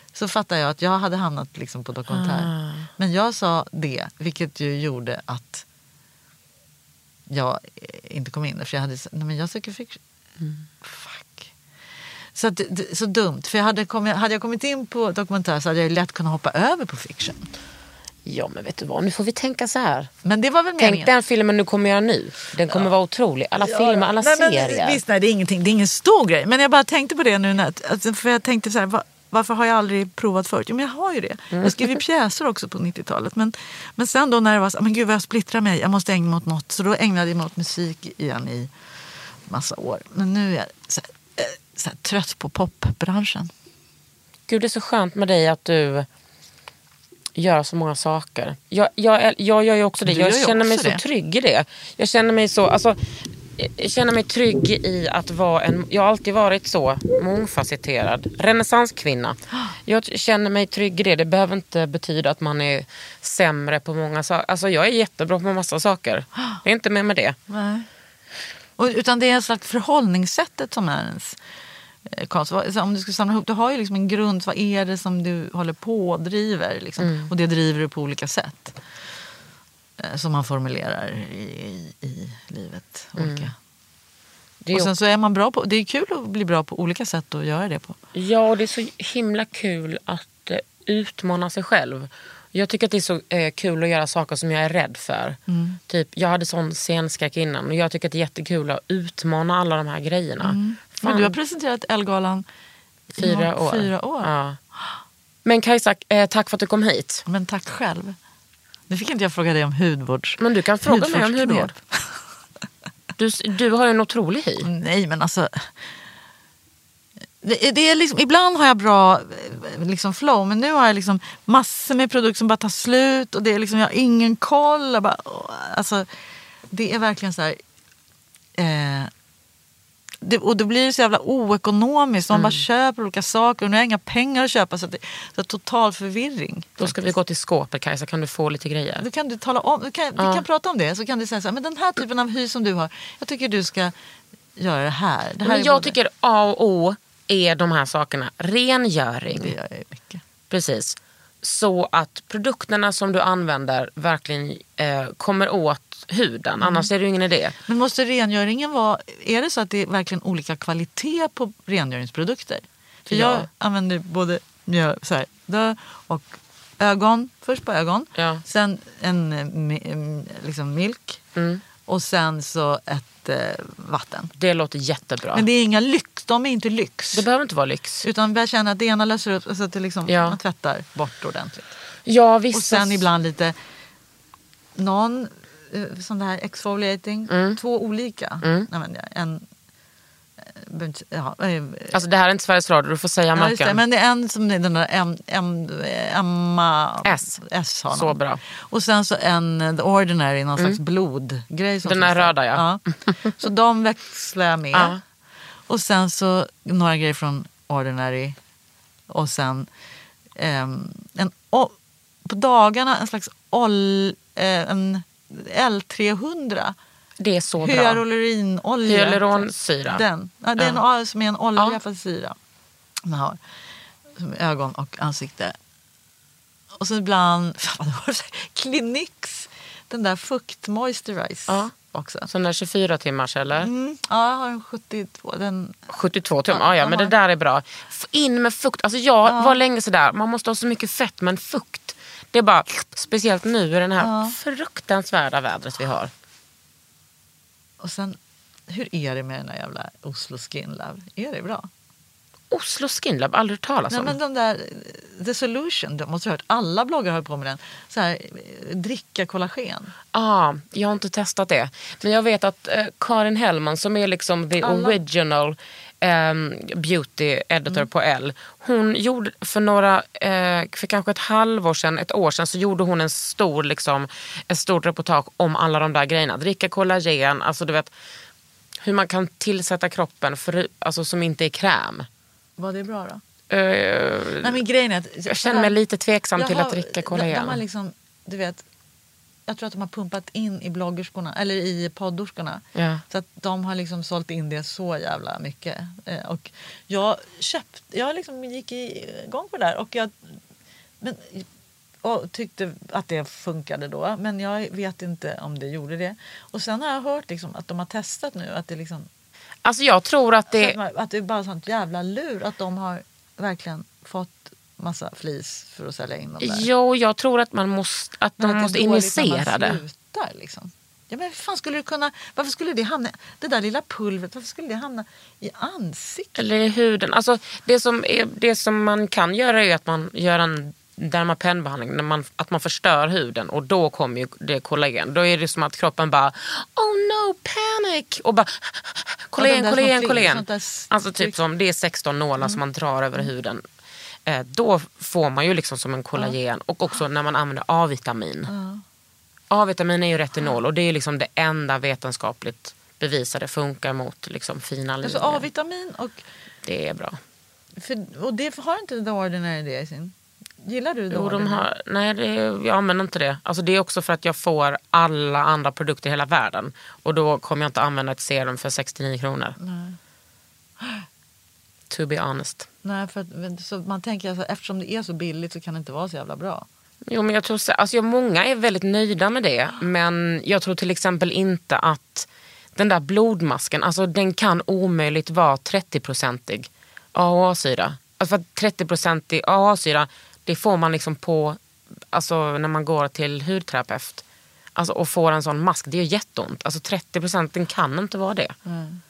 så fattar jag att jag hade hamnat liksom på dokumentär. Ah. Men jag sa det, vilket ju gjorde att jag inte kom in. För jag hade sagt, nej men jag söker fiction. Mm. Fuck. Så, att, så dumt. För jag hade, kommit, hade jag kommit in på dokumentär så hade jag lätt kunnat hoppa över på fiction. Ja, men vet du vad? Nu får vi tänka så här. Men det var väl Tänk meningen. den filmen du kommer göra nu. Den kommer ja. vara otrolig. Alla ja, filmer, alla nej, serier. Men, visst, nej, det är ingenting. Det är ingen stor grej. Men jag bara tänkte på det nu. När, alltså, för jag tänkte så här, var, varför har jag aldrig provat förut? Jo, men jag har ju det. Mm. Jag skrev ju pjäser också på nittiotalet. Men, men sen då när det var så, men gud vad jag splittrar mig. Jag måste ägna mig åt något. Så då ägnade jag mig åt musik igen i massa år. Men nu är jag så här, så här, trött på popbranschen. Gud, det är så skönt med dig att du gör så många saker. Jag, jag, jag gör ju också det. Jag känner mig så det. trygg i det. Jag känner mig så, alltså, jag känner mig trygg i att vara en, jag har alltid varit så mångfacetterad renässanskvinna. Jag känner mig trygg i det. Det behöver inte betyda att man är sämre på många saker. Alltså jag är jättebra på massa saker. Det är inte med med det. Nej. Och, utan det är en slags förhållningssättet som är ens konst. Om du ska samla ihop, du har ju liksom en grund. Vad är det som du håller på och driver? Liksom. Mm. Och det driver du på olika sätt. Som man formulerar i, i, i livet. Mm. Det och sen så är man bra på, det är kul att bli bra på olika sätt och göra det på. Ja, och det är så himla kul att utmana sig själv. Jag tycker att det är så eh, kul att göra saker som jag är rädd för. Mm. Typ, jag hade sån scenskräck innan och jag tycker att det är jättekul att utmana alla de här grejerna. Mm. Men du har presenterat Ellegalan fyra år. Fyra år. Ja. Men Kajsa, eh, tack för att du kom hit. Men tack själv. Nu fick inte jag fråga dig om hudvårds. Men du kan fråga mig om hudvård. Du, du har ju en otrolig hy. Nej, men alltså... Det, det är liksom, ibland har jag bra liksom, flow, men nu har jag liksom massor med produkter som bara tar slut och det är liksom, jag har ingen koll. Jag bara, alltså, det är verkligen så här... Eh, det, och det blir så jävla oekonomiskt. Man mm. bara köper olika saker och nu har jag inga pengar att köpa så att det så att total förvirring. Då ska vi gå till skåpet, Kajsa, kan du få lite grejer? Då kan du tala om, du kan, ja. Vi kan prata om det, så kan du säga så här, men den här typen av hy som du har, jag tycker du ska göra det här. Det här men jag både... tycker A och O är de här sakerna. Rengöring. Det gör jag mycket. Precis. Så att produkterna som du använder verkligen eh, kommer åt huden. Mm. Annars är det ju ingen idé. Men måste rengöringen vara... Är det så att det är verkligen olika kvalitet på rengöringsprodukter? För ja. jag använder både mjöl, så här, dö och ögon. Först på ögon. Ja. Sen en liksom milk. Mm. Och sen så ett eh, vatten. Det låter jättebra. Men det är inga lyx. De är inte lyx. Det behöver inte vara lyx. Utan jag känner att det ena löser upp så att det liksom, ja. man tvättar bort ordentligt. Ja, visst. Och sen ibland lite någon sån där exfoliating. Mm. Två olika. Mm. Nej, men, en, ja, alltså det här är inte Sveriges Radio, du får säga märken. Ja, men det är en som är den där M, M, Emma S. S har så bra. Och sen så en The Ordinary, någon mm. slags blodgrej. Som den är röda, ja. ja. Så de växlar jag med. Ja. Och sen så några grejer från Ordinary. Och sen um, en, oh, på dagarna en slags ol, eh, en L trehundra. Det är så bra. Hyaluronolja. Hyaluronsyra. Den. Ja, det är ja. en, som är en olja ja. för syra. Man har som ögon och ansikte. Och så ibland Cliniques. Den där fukt moisturize ja. också. Sån där tjugofyra timmars eller? Mm. Ja, jag har en sjuttiotvå. Den... sjuttiotvå timmar, ja, ja men det där är bra. In med fukt. Alltså jag ja. var länge sådär. Man måste ha så mycket fett, men fukt. Det är bara, speciellt nu i den här ja. fruktansvärda vädret vi har. Och sen, hur är det med den där jävla Oslo Skin Lab? Är det bra? Oslo Skin Lab, aldrig hört talas om. Nej, men de där, The Solution, de måste ha hört. Alla bloggar har på med den. Så här, dricka kollagen. Ja, ah, jag har inte testat det. Men jag vet att eh, Karin Hellman, som är liksom the alla. original Um, beauty editor mm. på Elle. Hon gjorde för några eh, för kanske ett halvår sedan, ett år sedan, så gjorde hon en stor liksom, ett stort reportage om alla de där grejerna. Dricka kollagen, alltså du vet hur man kan tillsätta kroppen för, alltså, som inte är kräm. Var det bra då? Uh, Nej, men grejen är att, jag känner mig lite tveksam till har, att dricka kollagen. De, de har liksom, du vet, jag tror att de har pumpat in i bloggerskorna eller i poddorskorna. Ja. Så att de har liksom sålt in det så jävla mycket. Eh, och jag köpt, jag liksom gick igång på det där och jag men, och tyckte att det funkade då. Men jag vet inte om det gjorde det. Och sen har jag hört liksom att de har testat nu att det liksom... Alltså jag tror att det... Att, att det är bara sånt jävla lur att de har verkligen fått massa flis för att sälja in dem där. Jo, jag tror att man måste, att de att måste det injicera det. Slutar, liksom. Ja, men hur fan skulle det kunna... Varför skulle det hamna... Det där lilla pulvret, varför skulle det hamna i ansiktet? Eller i huden. Alltså det som, är, det som man kan göra är att man gör en dermapenbehandling, när man, att man förstör huden och då kommer ju det kollagen. Då är det som att kroppen bara oh no, panic! Och bara kollagen, ja, kollagen, kollagen. Där... Alltså typ som det är sexton nålar mm. som man drar över huden. Eh, då får man ju liksom som en kollagen. Ja. Och också när man använder A-vitamin. Ja. A-vitamin är ju retinol och det är liksom det enda vetenskapligt bevisade funkar mot liksom fina linjer. Alltså A-vitamin och... Det är bra. För, och det har inte The Ordinary det i sin... Gillar du The Jo, Ordinary? de har, nej, det, jag använder inte det. Alltså det är också för att jag får alla andra produkter i hela världen. Och då kommer jag inte använda ett serum för sextionio kronor. Nej. To be honest. Nej, för att, så man tänker alltså, eftersom det är så billigt så kan det inte vara så jävla bra. Jo, men jag tror alltså, jag, många är väldigt nöjda med det. Men jag tror till exempel inte att den där blodmasken, alltså den kan omöjligt vara trettio-procentig A H A-syra. Alltså för trettio-procentig A H A-syra, det får man liksom på, alltså när man går till hudterapeut. Alltså och får en sån mask, det är jätteont. Alltså trettio procent den kan inte vara det. Mm.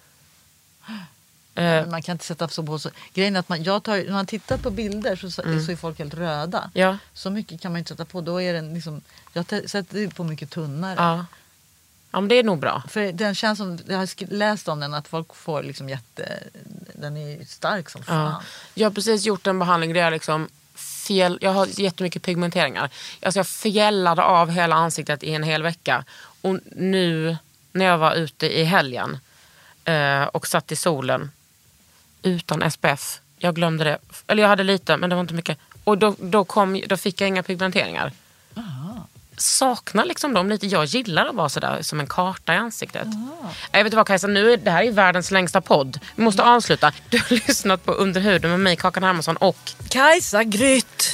Uh, man kan inte sätta så på så. Grejen är att man, jag tar, när man tittar på bilder så, så, mm. så är folk helt röda. Ja. Så mycket kan man inte sätta på. Då är den liksom, jag sätter på mycket tunnare. Ja. Ja, men det är nog bra. För den känns som, jag har läst om den att folk får liksom jätte, den är stark som fan. Ja. Jag har precis gjort en behandling där jag liksom fjäll, jag har jättemycket pigmenteringar. Alltså jag fjällade av hela ansiktet i en hel vecka. Och nu när jag var ute i helgen eh, och satt i solen utan S P F, jag glömde det. Eller jag hade lite, men det var inte mycket. Och då, då, kom, då fick jag inga pigmenteringar. Aha. Saknar liksom dem lite. Jag gillar att vara sådär som en karta i ansiktet. Aha. Jag vet inte vad Kajsa, nu är det här är världens längsta podd. Vi måste avsluta. Du har lyssnat på Under huden med mig, Kakan Hermansson och Kajsa Grytt.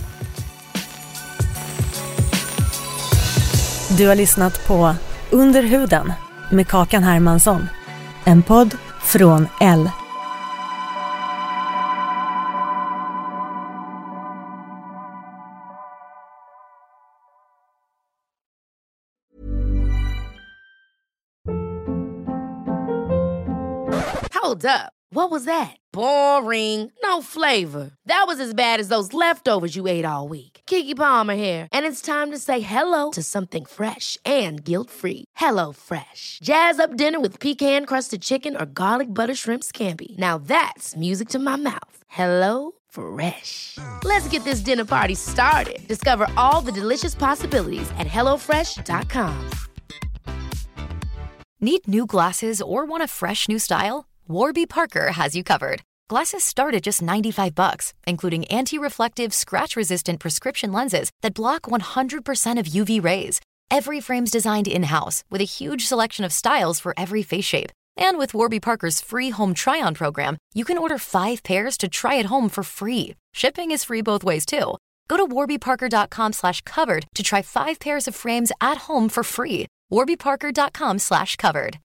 Du har lyssnat på Under huden med Kakan Hermansson. En podd från L. Hold up. What was that? Boring. No flavor. That was as bad as those leftovers you ate all week. Keke Palmer here, and it's time to say hello to something fresh and guilt-free. Hello Fresh. Jazz up dinner with pecan-crusted chicken or garlic butter shrimp scampi. Now that's music to my mouth. Hello Fresh. Let's get this dinner party started. Discover all the delicious possibilities at hello fresh dot com. Need new glasses or want a fresh new style? Warby Parker has you covered. Glasses start at just ninety-five bucks, including anti-reflective, scratch-resistant prescription lenses that block one hundred percent of U V rays. Every frame's designed in-house with a huge selection of styles for every face shape. And with Warby Parker's free home try-on program, you can order five pairs to try at home for free. Shipping is free both ways, too. Go to warby parker dot com slash covered to try five pairs of frames at home for free. warby parker dot com slash covered.